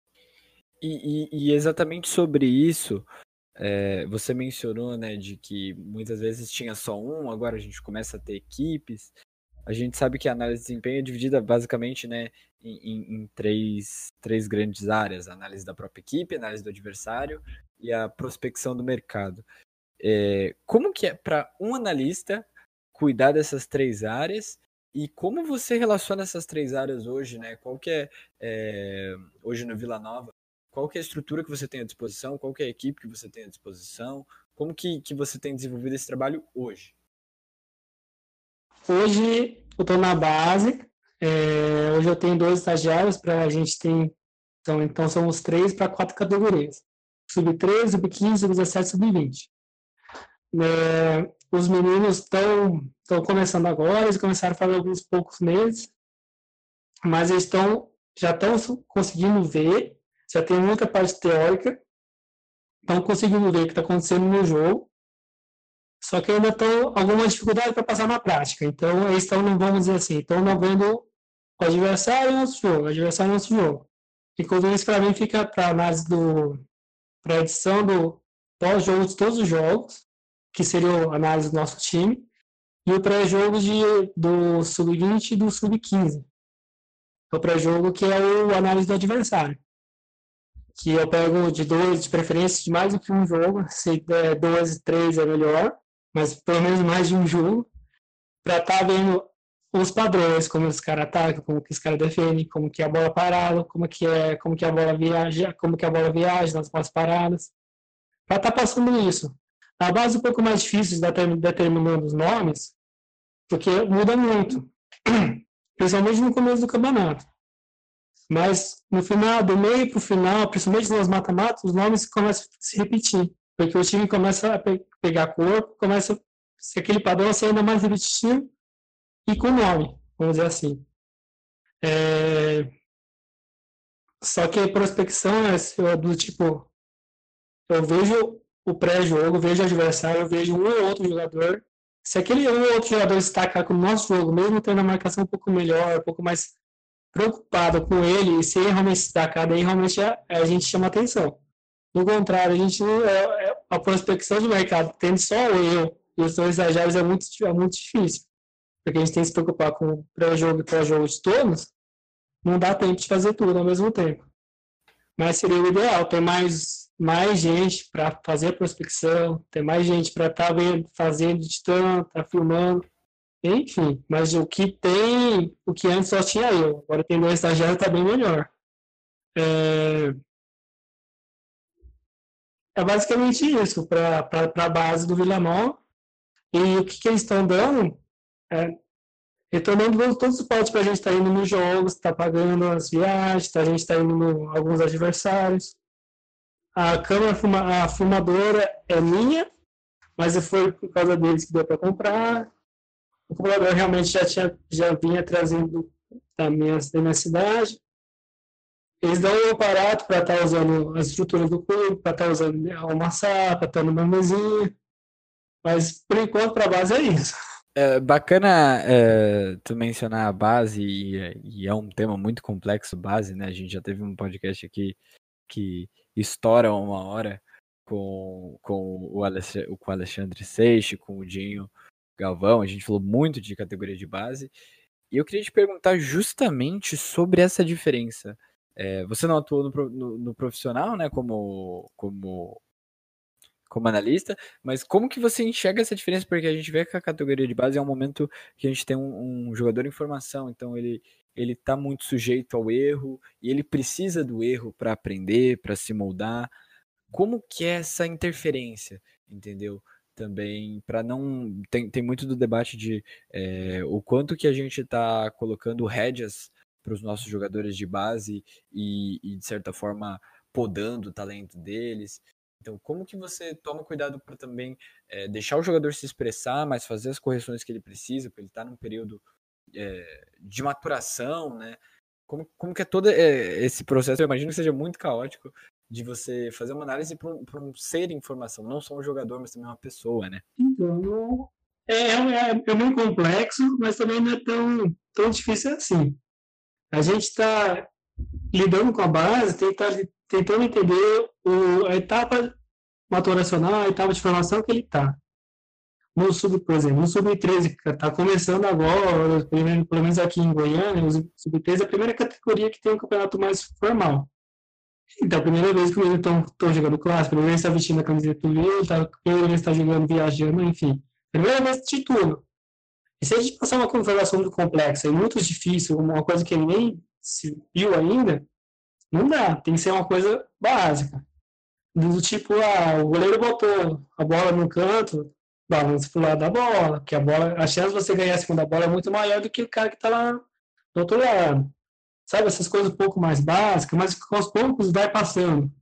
E exatamente sobre isso, você mencionou, né, de que muitas vezes tinha só um, agora a gente começa a ter equipes. A gente sabe que a análise de desempenho é dividida basicamente, né, em três grandes áreas: a análise da própria equipe, a análise do adversário e a prospecção do mercado. Como que é para um analista cuidar dessas 3 áreas e como você relaciona essas 3 áreas hoje, né? Qual que é hoje no Vila Nova, qual que é a estrutura que você tem à disposição, qual que é a equipe que você tem à disposição, como que você tem desenvolvido esse trabalho hoje? Hoje eu estou na base, hoje eu tenho 2 estagiários, para a gente tem, então somos 3 para 4 categorias, sub-13, sub-15, sub-17, sub-20. Os meninos estão começando agora, eles começaram a fazer alguns poucos meses, mas eles já estão conseguindo ver, já tem muita parte teórica, estão conseguindo ver o que está acontecendo no jogo, só que ainda estão alguma dificuldade para passar na prática. Então, eles estão, vamos dizer assim, estão não vendo o adversário e o nosso jogo. Enquanto isso, para mim, fica para análise para a edição do pós-jogo de todos os jogos, que seria a análise do nosso time, e o pré-jogo do sub-20 e do sub-15. O pré-jogo que é a análise do adversário. Que eu pego de 2, de preferência, de mais do que um jogo. Se der 2, 3 é melhor, mas pelo menos mais de um jogo, para estar vendo os padrões, como os caras atacam, como que os caras defendem, como que é a bola parada, como que a bola viaja nas bolas paradas. Para estar passando isso. A base é um pouco mais difícil de determinando os nomes, porque muda muito, principalmente no começo do campeonato. Mas no final, do meio para o final, principalmente nos mata-matas, os nomes começam a se repetir, porque o time começa a pegar corpo, começa a ser aquele padrão ser ainda mais repetitivo e com nome, vamos dizer assim. Só que a prospecção é do tipo, eu vejo o pré-jogo, vejo o adversário, eu vejo um ou outro jogador. Se aquele um ou outro jogador destacar com o nosso jogo, mesmo tendo a marcação um pouco melhor, um pouco mais preocupado com ele, e se ele realmente se destacar, daí realmente a gente chama atenção. Do contrário, a prospecção de mercado, tendo só eu e os 2 estagiários, é muito difícil. Porque a gente tem que se preocupar com o pré-jogo e pós-jogo de todos, não dá tempo de fazer tudo ao mesmo tempo. Mas seria o ideal, ter mais gente para fazer a prospecção, ter mais gente para estar fazendo, editando, estar filmando, enfim. Mas o que antes só tinha eu, agora tem 2 estagiários, está bem melhor. É basicamente isso para a base do Vila Nova. E o que eles estão dando? Retornando todo o suporte para a gente estar indo nos jogos, está pagando as viagens, a gente está indo em alguns adversários. A câmera, a filmadora é minha, mas foi por causa deles que deu para comprar. O computador realmente já vinha trazendo da minha cidade. Eles dão um aparato para estar usando as estruturas do clube, para estar usando uma sala, para estar numa mesinha. Mas, por enquanto, para a base é isso. Bacana tu mencionar a base, e é um tema muito complexo, base, né? A gente já teve um podcast aqui que estoura 1 hora com o Alexandre Seixas, com o Dinho Galvão. A gente falou muito de categoria de base. E eu queria te perguntar justamente sobre essa diferença. Você não atuou no profissional, né, como analista, mas como que você enxerga essa diferença? Porque a gente vê que a categoria de base é um momento que a gente tem um jogador em formação, então ele está muito sujeito ao erro, e ele precisa do erro para aprender, para se moldar. Como que é essa interferência, entendeu? Também, para não... Tem muito do debate de o quanto que a gente está colocando rédeas para os nossos jogadores de base e, de certa forma, podando o talento deles. Então, como que você toma cuidado para também deixar o jogador se expressar, mas fazer as correções que ele precisa, porque ele está num período de maturação, né? Como que é todo esse processo? Eu imagino que seja muito caótico de você fazer uma análise para um ser em formação, não só um jogador, mas também uma pessoa, né? Então, é muito complexo, mas também não é tão difícil assim. A gente está lidando com a base, tentando entender a etapa maturacional, a etapa de formação que ele está. Por exemplo, no Sub-13, que está começando agora, pelo menos aqui em Goiânia, o Sub-13 é a primeira categoria que tem um campeonato mais formal. Então, a primeira vez que eles estão jogando clássico, a primeira vez que está vestindo a camiseta do Lille, a primeira vez que está jogando, viajando, enfim. Primeira vez de tudo. E se a gente passar uma configuração muito complexa e muito difícil, uma coisa que ele nem se viu ainda, não dá. Tem que ser uma coisa básica. Do tipo, o goleiro botou a bola no canto, vamos pro lado da bola, porque a chance de você ganhar a segunda bola é muito maior do que o cara que está lá do outro lado. Sabe, essas coisas um pouco mais básicas, mas que aos poucos vai passando.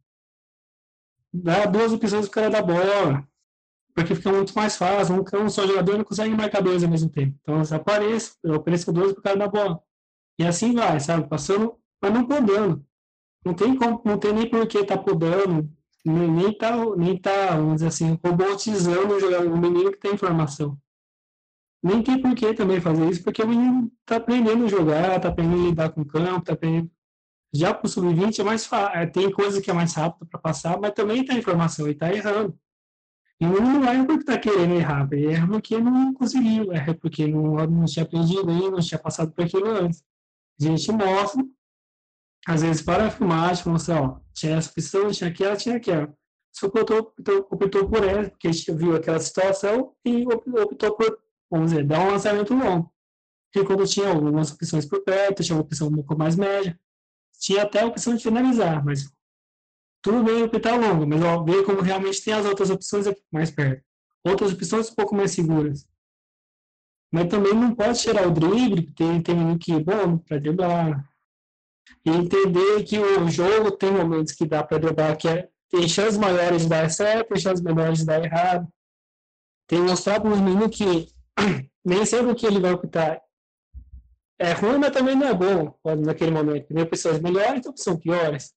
Dá 2 opções pro cara da bola, porque fica muito mais fácil. Um só jogador não consegue marcar 2 ao mesmo tempo. Então, eu apareço 2 pro cara da bola. E assim vai, sabe? Passando, mas não podando. Não tem nem por que tá podando, nem tá, vamos dizer assim, robotizando o menino que tem informação. Nem tem por que também fazer isso, porque o menino tá aprendendo a jogar, tá aprendendo a lidar com o campo, tá aprendendo. Já pro sub-20 é mais fácil, tem coisa que é mais rápido para passar, mas também tem informação e tá errando. E o menino não é porque tá querendo errar, ele erra porque não conseguiu, erra porque não tinha aprendido ainda, não tinha passado por aquilo antes. A gente mostra, às vezes para a filmagem, mostra, ó, tinha essa opção, tinha aquela. Só optou por essa, porque a gente viu aquela situação e optou por, vamos dizer, dar um lançamento longo. Porque quando tinha algumas opções por perto, tinha uma opção um pouco mais média, tinha até a opção de finalizar, mas tudo bem optar longo, mas ó, ver como realmente tem as outras opções aqui mais perto. Outras opções um pouco mais seguras. Mas também não pode tirar o drible, tem menino que é bom para driblar. E entender que o jogo tem momentos que dá para driblar, tem chances maiores de dar certo, tem chances menores de dar errado. Tem que mostrar para o menino que nem sempre o que ele vai optar é ruim, mas também não é bom naquele momento. Tem opções melhores e opções piores.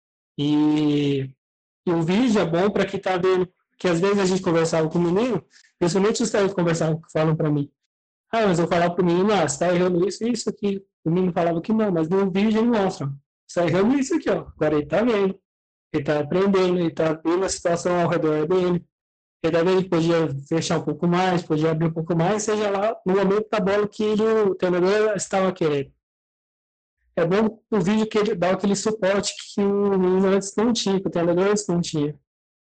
E o vídeo é bom para quem está vendo, que às vezes a gente conversava com o menino, principalmente os caras que conversavam, que falam para mim. Mas eu falava para o menino, você está errando isso aqui. O menino falava que não, mas no vídeo ele mostra. Você está errando isso aqui, ó. Agora ele está vendo. Ele está aprendendo, ele está vendo a situação ao redor dele. Ele está vendo que podia fechar um pouco mais, podia abrir um pouco mais, seja lá no momento da bola que o treinador estava querendo. É bom o vídeo que ele dá aquele suporte que o menino antes não tinha, que o treinador antes não tinha.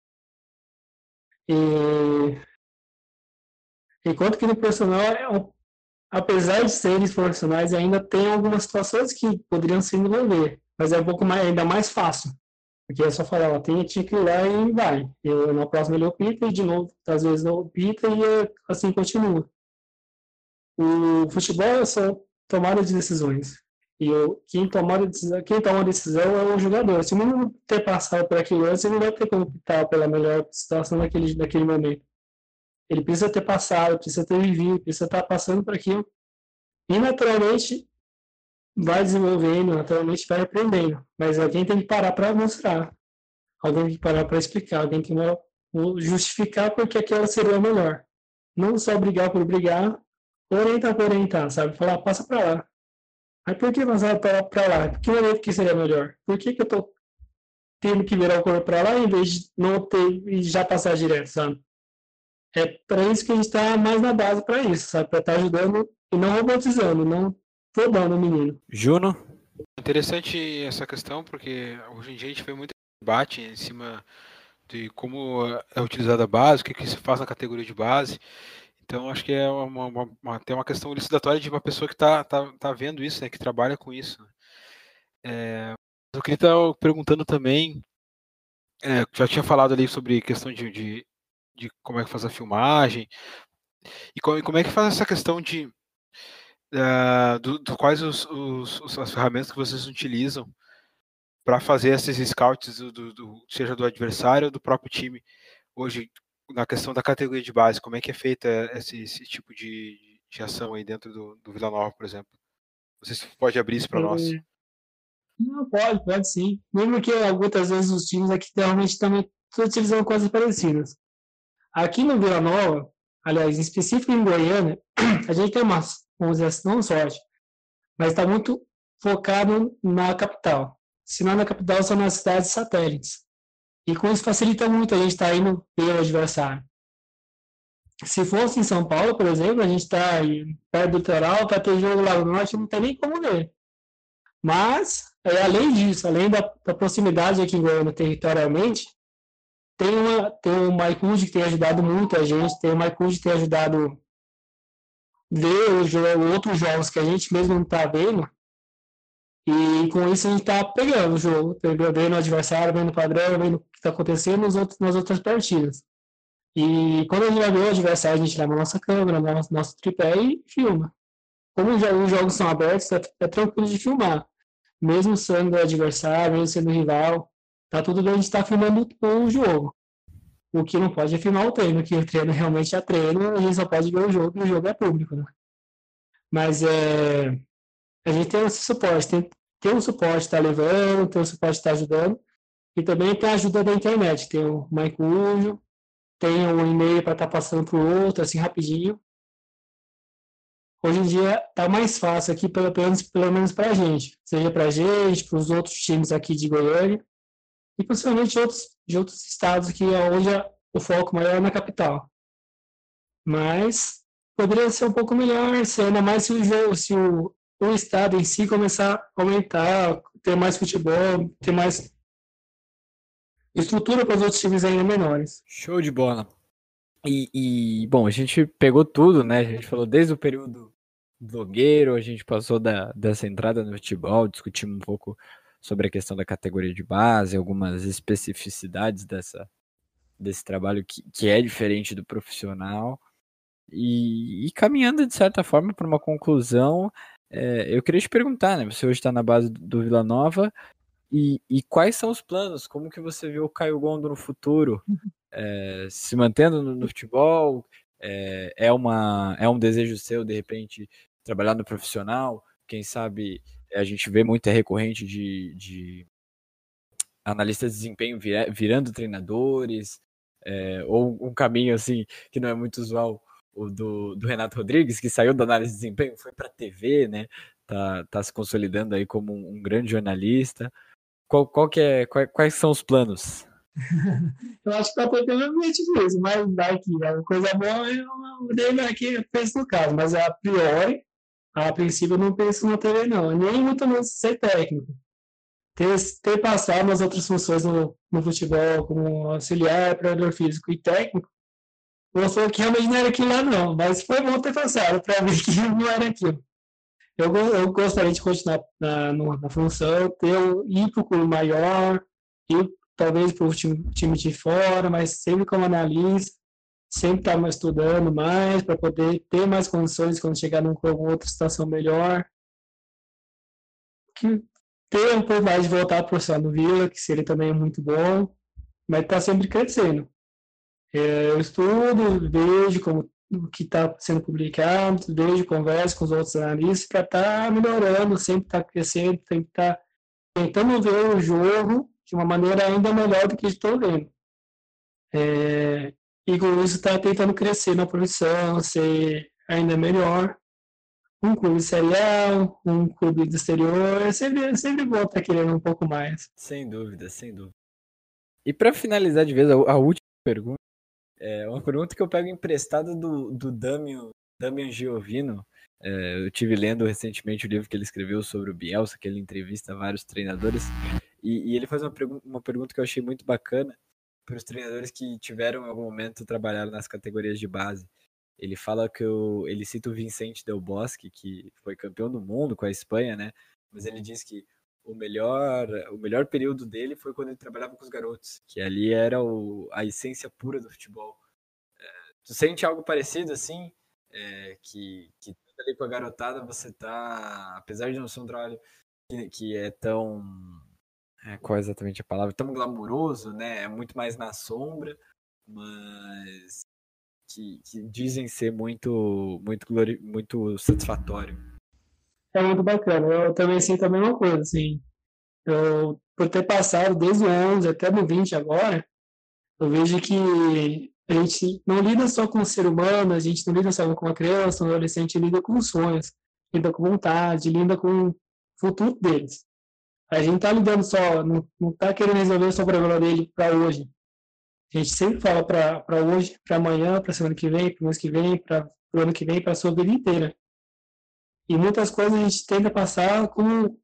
Enquanto que no profissional, apesar de serem profissionais, ainda tem algumas situações que poderiam se desenvolver, mas é um pouco mais, ainda mais fácil. Porque é só falar, tinha que ir lá e vai. Na próxima ele opita e de novo, às vezes não opita e assim continua. O futebol é só tomada de decisões. E quem toma a decisão é o jogador. Se o menino não ter passado por aquilo antes, ele não vai ter como optar pela melhor situação naquele momento. Ele precisa ter passado, precisa ter vivido, precisa estar passando por aquilo. E naturalmente vai desenvolvendo, naturalmente vai aprendendo. Mas alguém tem que parar para mostrar. Alguém tem que parar para explicar. Alguém tem que justificar porque aquela seria a melhor. Não só brigar por brigar, orientar por orientar, sabe? Falar, passa para lá. Mas por que passar para lá? Que momento que seria melhor? Por que eu estou tendo que virar o corpo para lá em vez de não ter e já passar direto, sabe? É para isso que a gente está mais na base para isso, sabe? Para estar ajudando e não robotizando, não roubando o menino. Juno? Interessante essa questão, porque hoje em dia a gente vê muito debate em cima de como é utilizada a base, o que se faz na categoria de base. Então, acho que é tem uma questão elucidatória de uma pessoa que tá vendo isso, né, que trabalha com isso. Eu queria estar perguntando também, já tinha falado ali sobre questão de como é que faz a filmagem, e como é que faz essa questão de quais as ferramentas que vocês utilizam para fazer esses scouts, seja do adversário ou do próprio time, hoje, na questão da categoria de base, como é que é feita esse tipo de ação aí dentro do Vila Nova, por exemplo? Você pode abrir isso para nós? Não, pode sim. Mesmo que muitas vezes os times aqui realmente também estão utilizando coisas parecidas. Aqui no Vila Nova, aliás, em específico em Goiânia, a gente tem vamos dizer assim, não sorte, mas está muito focado na capital. Se não é na capital, são nas cidades satélites. E com isso facilita muito a gente estar indo pelo adversário. Se fosse em São Paulo, por exemplo, a gente está perto do litoral, para ter jogo lá no norte, não tem nem como ver. Mas Além disso, além da proximidade aqui em Goiânia territorialmente, tem o MyCud que tem ajudado muito a gente, tem o MyCud que tem ajudado a ver outros jogos que a gente mesmo não está vendo, e com isso a gente está pegando o jogo, vendo o adversário, vendo o padrão, vendo o que está acontecendo nas outras partidas. E quando a gente vai ver o adversário, a gente leva a nossa câmera, nosso tripé e filma. Como os jogos são abertos, é tranquilo de filmar. Mesmo sendo adversário, mesmo sendo rival, tá tudo bem, a gente tá filmando o jogo. O que não pode é filmar o treino, que o treino realmente é treino, a gente só pode ver o jogo, e o jogo é público, né? Mas a gente tem esse suporte, tem um suporte que tá levando, tem um suporte que tá ajudando, e também tem a ajuda da internet, tem o MyCujo, tem um e-mail para estar passando para o outro, assim, rapidinho. Hoje em dia tá mais fácil aqui, pelo menos para a gente. Seja para a gente, para os outros times aqui de Goiânia, e principalmente de outros estados aqui, onde o foco maior é na capital. Mas poderia ser um pouco melhor, ainda mais se o estado em si começar a aumentar, ter mais futebol, ter mais estrutura para os outros times ainda menores. Show de bola. Bom, a gente pegou tudo, né? A gente falou desde o período blogueiro, a gente passou dessa entrada no futebol, discutimos um pouco sobre a questão da categoria de base, algumas especificidades desse trabalho que é diferente do profissional. E caminhando, de certa forma, para uma conclusão, eu queria te perguntar, né? Você hoje está na base do Vila Nova, e quais são os planos? Como que você vê o Caio Gondo no futuro? Se mantendo no futebol? É um desejo seu, de repente, trabalhar no profissional? Quem sabe a gente vê muito recorrente de analistas de desempenho virando treinadores, ou um caminho assim que não é muito usual, o do Renato Rodrigues, que saiu da análise de desempenho, foi para a TV, né? Tá se consolidando aí como um grande jornalista. Quais são os planos? Eu acho que a TV é muito mesmo, mas daqui, a coisa boa eu dei aqui, eu penso no caso, mas a princípio eu não penso na TV não, nem muito menos ser técnico. Ter passado nas outras funções no futebol, como auxiliar, preparador físico e técnico, mostrou que realmente não era aquilo lá não, mas foi bom ter passado para ver que não era aquilo. Eu gostaria de continuar na função, ir para o clube maior, ir talvez para o time de fora, mas sempre como analista, sempre estar estudando mais para poder ter mais condições quando chegar num clube ou outra situação melhor. Que ter um pouco mais de voltar para o profissional do Vila, que seria também muito bom, mas está sempre crescendo. Eu estudo, vejo como o que está sendo publicado, vejo, converso com os outros analistas para estar melhorando, sempre estar crescendo, sempre estar tentando ver o jogo de uma maneira ainda melhor do que estou vendo. E com isso está tentando crescer na profissão, ser ainda melhor. Um clube serial, um clube do exterior, é sempre bom estar querendo um pouco mais. Sem dúvida, sem dúvida. E para finalizar de vez, a última pergunta, é uma pergunta que eu pego emprestada do Damian Giovino. Eu tive lendo recentemente o livro que ele escreveu sobre o Bielsa, que ele entrevista vários treinadores, e ele faz uma pergunta que eu achei muito bacana para os treinadores que tiveram em algum momento trabalhado nas categorias de base. Ele fala ele cita o Vicente Del Bosque, que foi campeão do mundo com a Espanha, né? Mas ele diz que o melhor período dele foi quando ele trabalhava com os garotos, que ali era a essência pura do futebol. Tu sente algo parecido assim? Que ali com a garotada você tá, apesar de não ser um trabalho que é tão... qual é exatamente a palavra? Tão glamuroso, né? É muito mais na sombra, mas que dizem ser muito satisfatório. É muito bacana. Eu também sinto a mesma coisa, assim. Por ter passado desde o 11 até no 20 agora, eu vejo que a gente não lida só com o ser humano, a gente não lida só com uma criança, um adolescente, lida com sonhos, lida com vontade, lida com o futuro deles. A gente tá lidando só, não tá querendo resolver só o problema dele para hoje. A gente sempre fala para hoje, para amanhã, para semana que vem, para o mês que vem, para o ano que vem, para a sua vida inteira. E muitas coisas a gente tenta passar com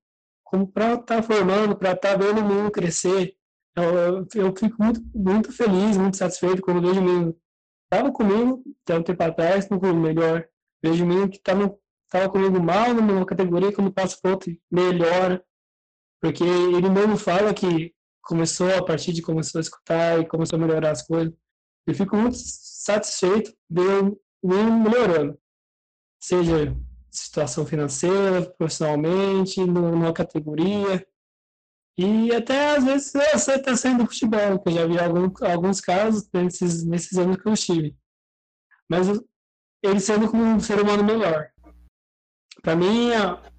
como para estar formando, para estar vendo o menino crescer. Eu fico muito, muito feliz, muito satisfeito quando vejo o menino estava comigo até um tempo atrás, no clube melhor. Vejo o menino que estava comigo mal numa categoria, quando passa para outra, melhora. Porque ele mesmo fala que começou, a partir de começou a escutar e começou a melhorar as coisas. Eu fico muito satisfeito de ver o menino melhorando. Seja situação financeira, profissionalmente, numa categoria. E até às vezes você está saindo do futebol, que eu já vi alguns casos nesses anos que eu estive. Mas ele sendo como um ser humano melhor. Para mim,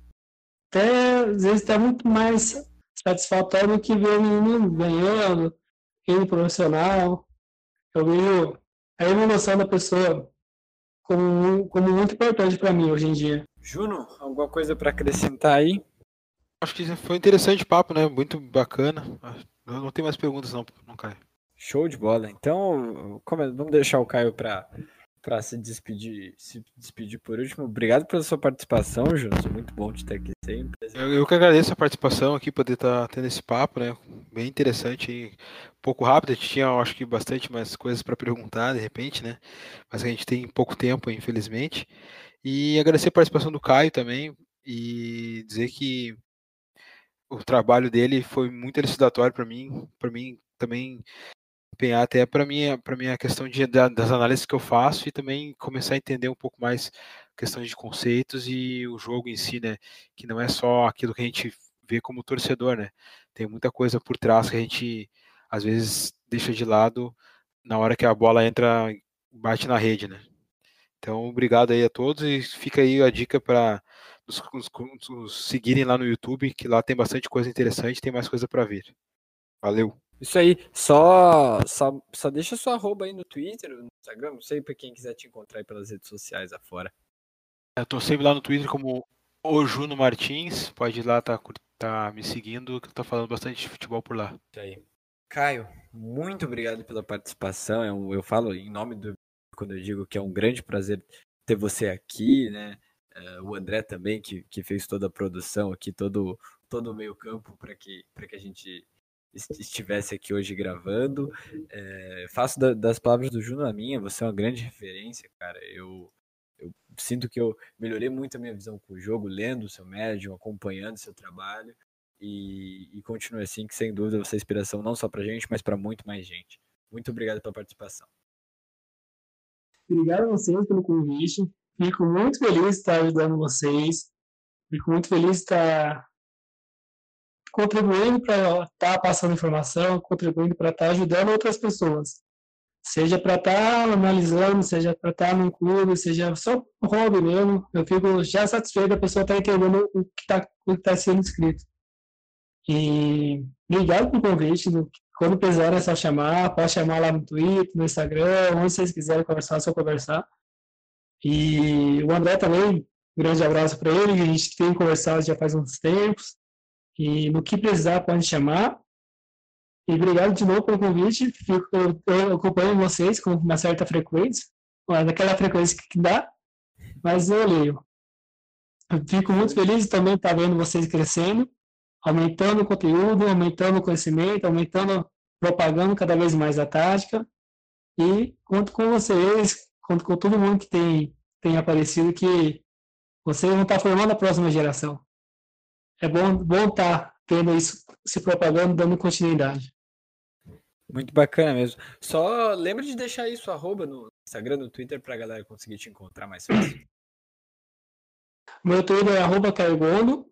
até às vezes está muito mais satisfatório do que ver o menino ganhando, indo profissional. Eu vejo a evolução da pessoa como muito importante para mim hoje em dia. Juno, alguma coisa para acrescentar aí? Acho que foi interessante o papo, né? Muito bacana. Eu não tenho mais perguntas não, Caio. Show de bola. Então, vamos deixar o Caio para se despedir por último. Obrigado pela sua participação, Juno. Muito bom te ter aqui sempre. Eu que agradeço a participação aqui, poder estar tendo esse papo, né? Bem interessante e um pouco rápido. A gente tinha, acho que, bastante mais coisas para perguntar, de repente, né? Mas a gente tem pouco tempo, infelizmente. E agradecer a participação do Caio também e dizer que o trabalho dele foi muito elucidatório para mim também empenhar até para minha questão das análises que eu faço e também começar a entender um pouco mais questões de conceitos e o jogo em si, né, que não é só aquilo que a gente vê como torcedor, né, tem muita coisa por trás que a gente às vezes deixa de lado na hora que a bola entra, bate na rede, né. Então, obrigado aí a todos e fica aí a dica para nos seguirem lá no YouTube, que lá tem bastante coisa interessante, tem mais coisa para vir. Valeu! Isso aí, só deixa sua arroba aí no Twitter, no Instagram, não sei, pra quem quiser te encontrar aí pelas redes sociais afora. Eu tô sempre lá no Twitter como o Juno Martins, pode ir lá, tá me seguindo, que eu tô falando bastante de futebol por lá. Isso aí. Caio, muito obrigado pela participação, eu falo em nome do quando eu digo que é um grande prazer ter você aqui, né? O André também, que fez toda a produção aqui, todo o meio campo para que a gente estivesse aqui hoje gravando. Faço das palavras do Juno a minha, você é uma grande referência, cara. Eu sinto que eu melhorei muito a minha visão com o jogo, lendo o seu médium, acompanhando o seu trabalho, e continue assim, que sem dúvida você é inspiração não só pra gente, mas para muito mais gente. Muito obrigado pela participação. Obrigado a vocês pelo convite. Fico muito feliz de estar ajudando vocês. Fico muito feliz de estar contribuindo para estar passando informação, contribuindo para estar ajudando outras pessoas. Seja para estar analisando, seja para estar num clube, seja só um hobby mesmo. Eu fico já satisfeito da pessoa estar entendendo o que está sendo escrito. E obrigado pelo convite. Quando precisar é só chamar, pode chamar lá no Twitter, no Instagram, onde vocês quiserem conversar, é só conversar. E o André também, um grande abraço para ele, a gente tem conversado já faz uns tempos. E no que precisar, pode chamar. E obrigado de novo pelo convite. Eu acompanho vocês com uma certa frequência, naquela frequência que dá, mas eu leio. Eu fico muito feliz de também estar vendo vocês crescendo, aumentando o conteúdo, aumentando o conhecimento, aumentando, propagando cada vez mais a tática. E conto com vocês, conto com todo mundo que tem aparecido, que vocês vão estar formando a próxima geração. É bom estar tendo isso, se propagando, dando continuidade. Muito bacana mesmo. Só lembra de deixar aí sua arroba no Instagram, no Twitter, pra galera conseguir te encontrar mais fácil. Meu Twitter é @caiogondo.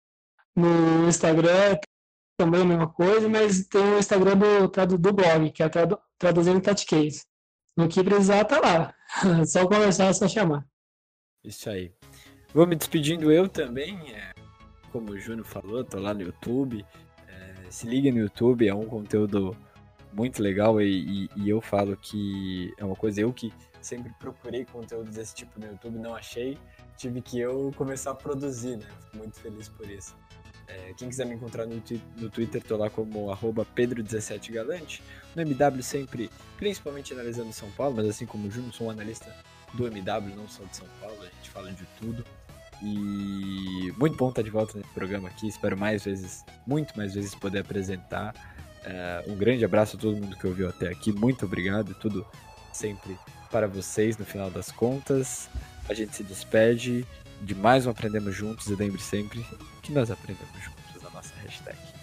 No Instagram também a mesma coisa, mas tem o Instagram do blog, que é Traduzindo Tactics. No que precisar, tá lá. Só conversar, só chamar. Isso aí. Vou me despedindo eu também. Como o Júnior falou, tô lá no YouTube. Se liga no YouTube, é um conteúdo muito legal e eu falo que é uma coisa, eu que sempre procurei conteúdo desse tipo no YouTube, não achei, tive que eu começar a produzir, né? Fico muito feliz por isso. Quem quiser me encontrar no Twitter, tô lá como @Pedro17Galante. No MW sempre, principalmente analisando São Paulo, mas assim como o Júnior, sou um analista do MW, não só de São Paulo, a gente fala de tudo. E muito bom estar de volta nesse programa aqui. Espero muito mais vezes poder apresentar. Um grande abraço a todo mundo que ouviu até aqui. Muito obrigado. Tudo sempre para vocês no final das contas. A gente se despede de mais um Aprendemos Juntos. E lembre sempre que nós aprendemos juntos, a nossa hashtag.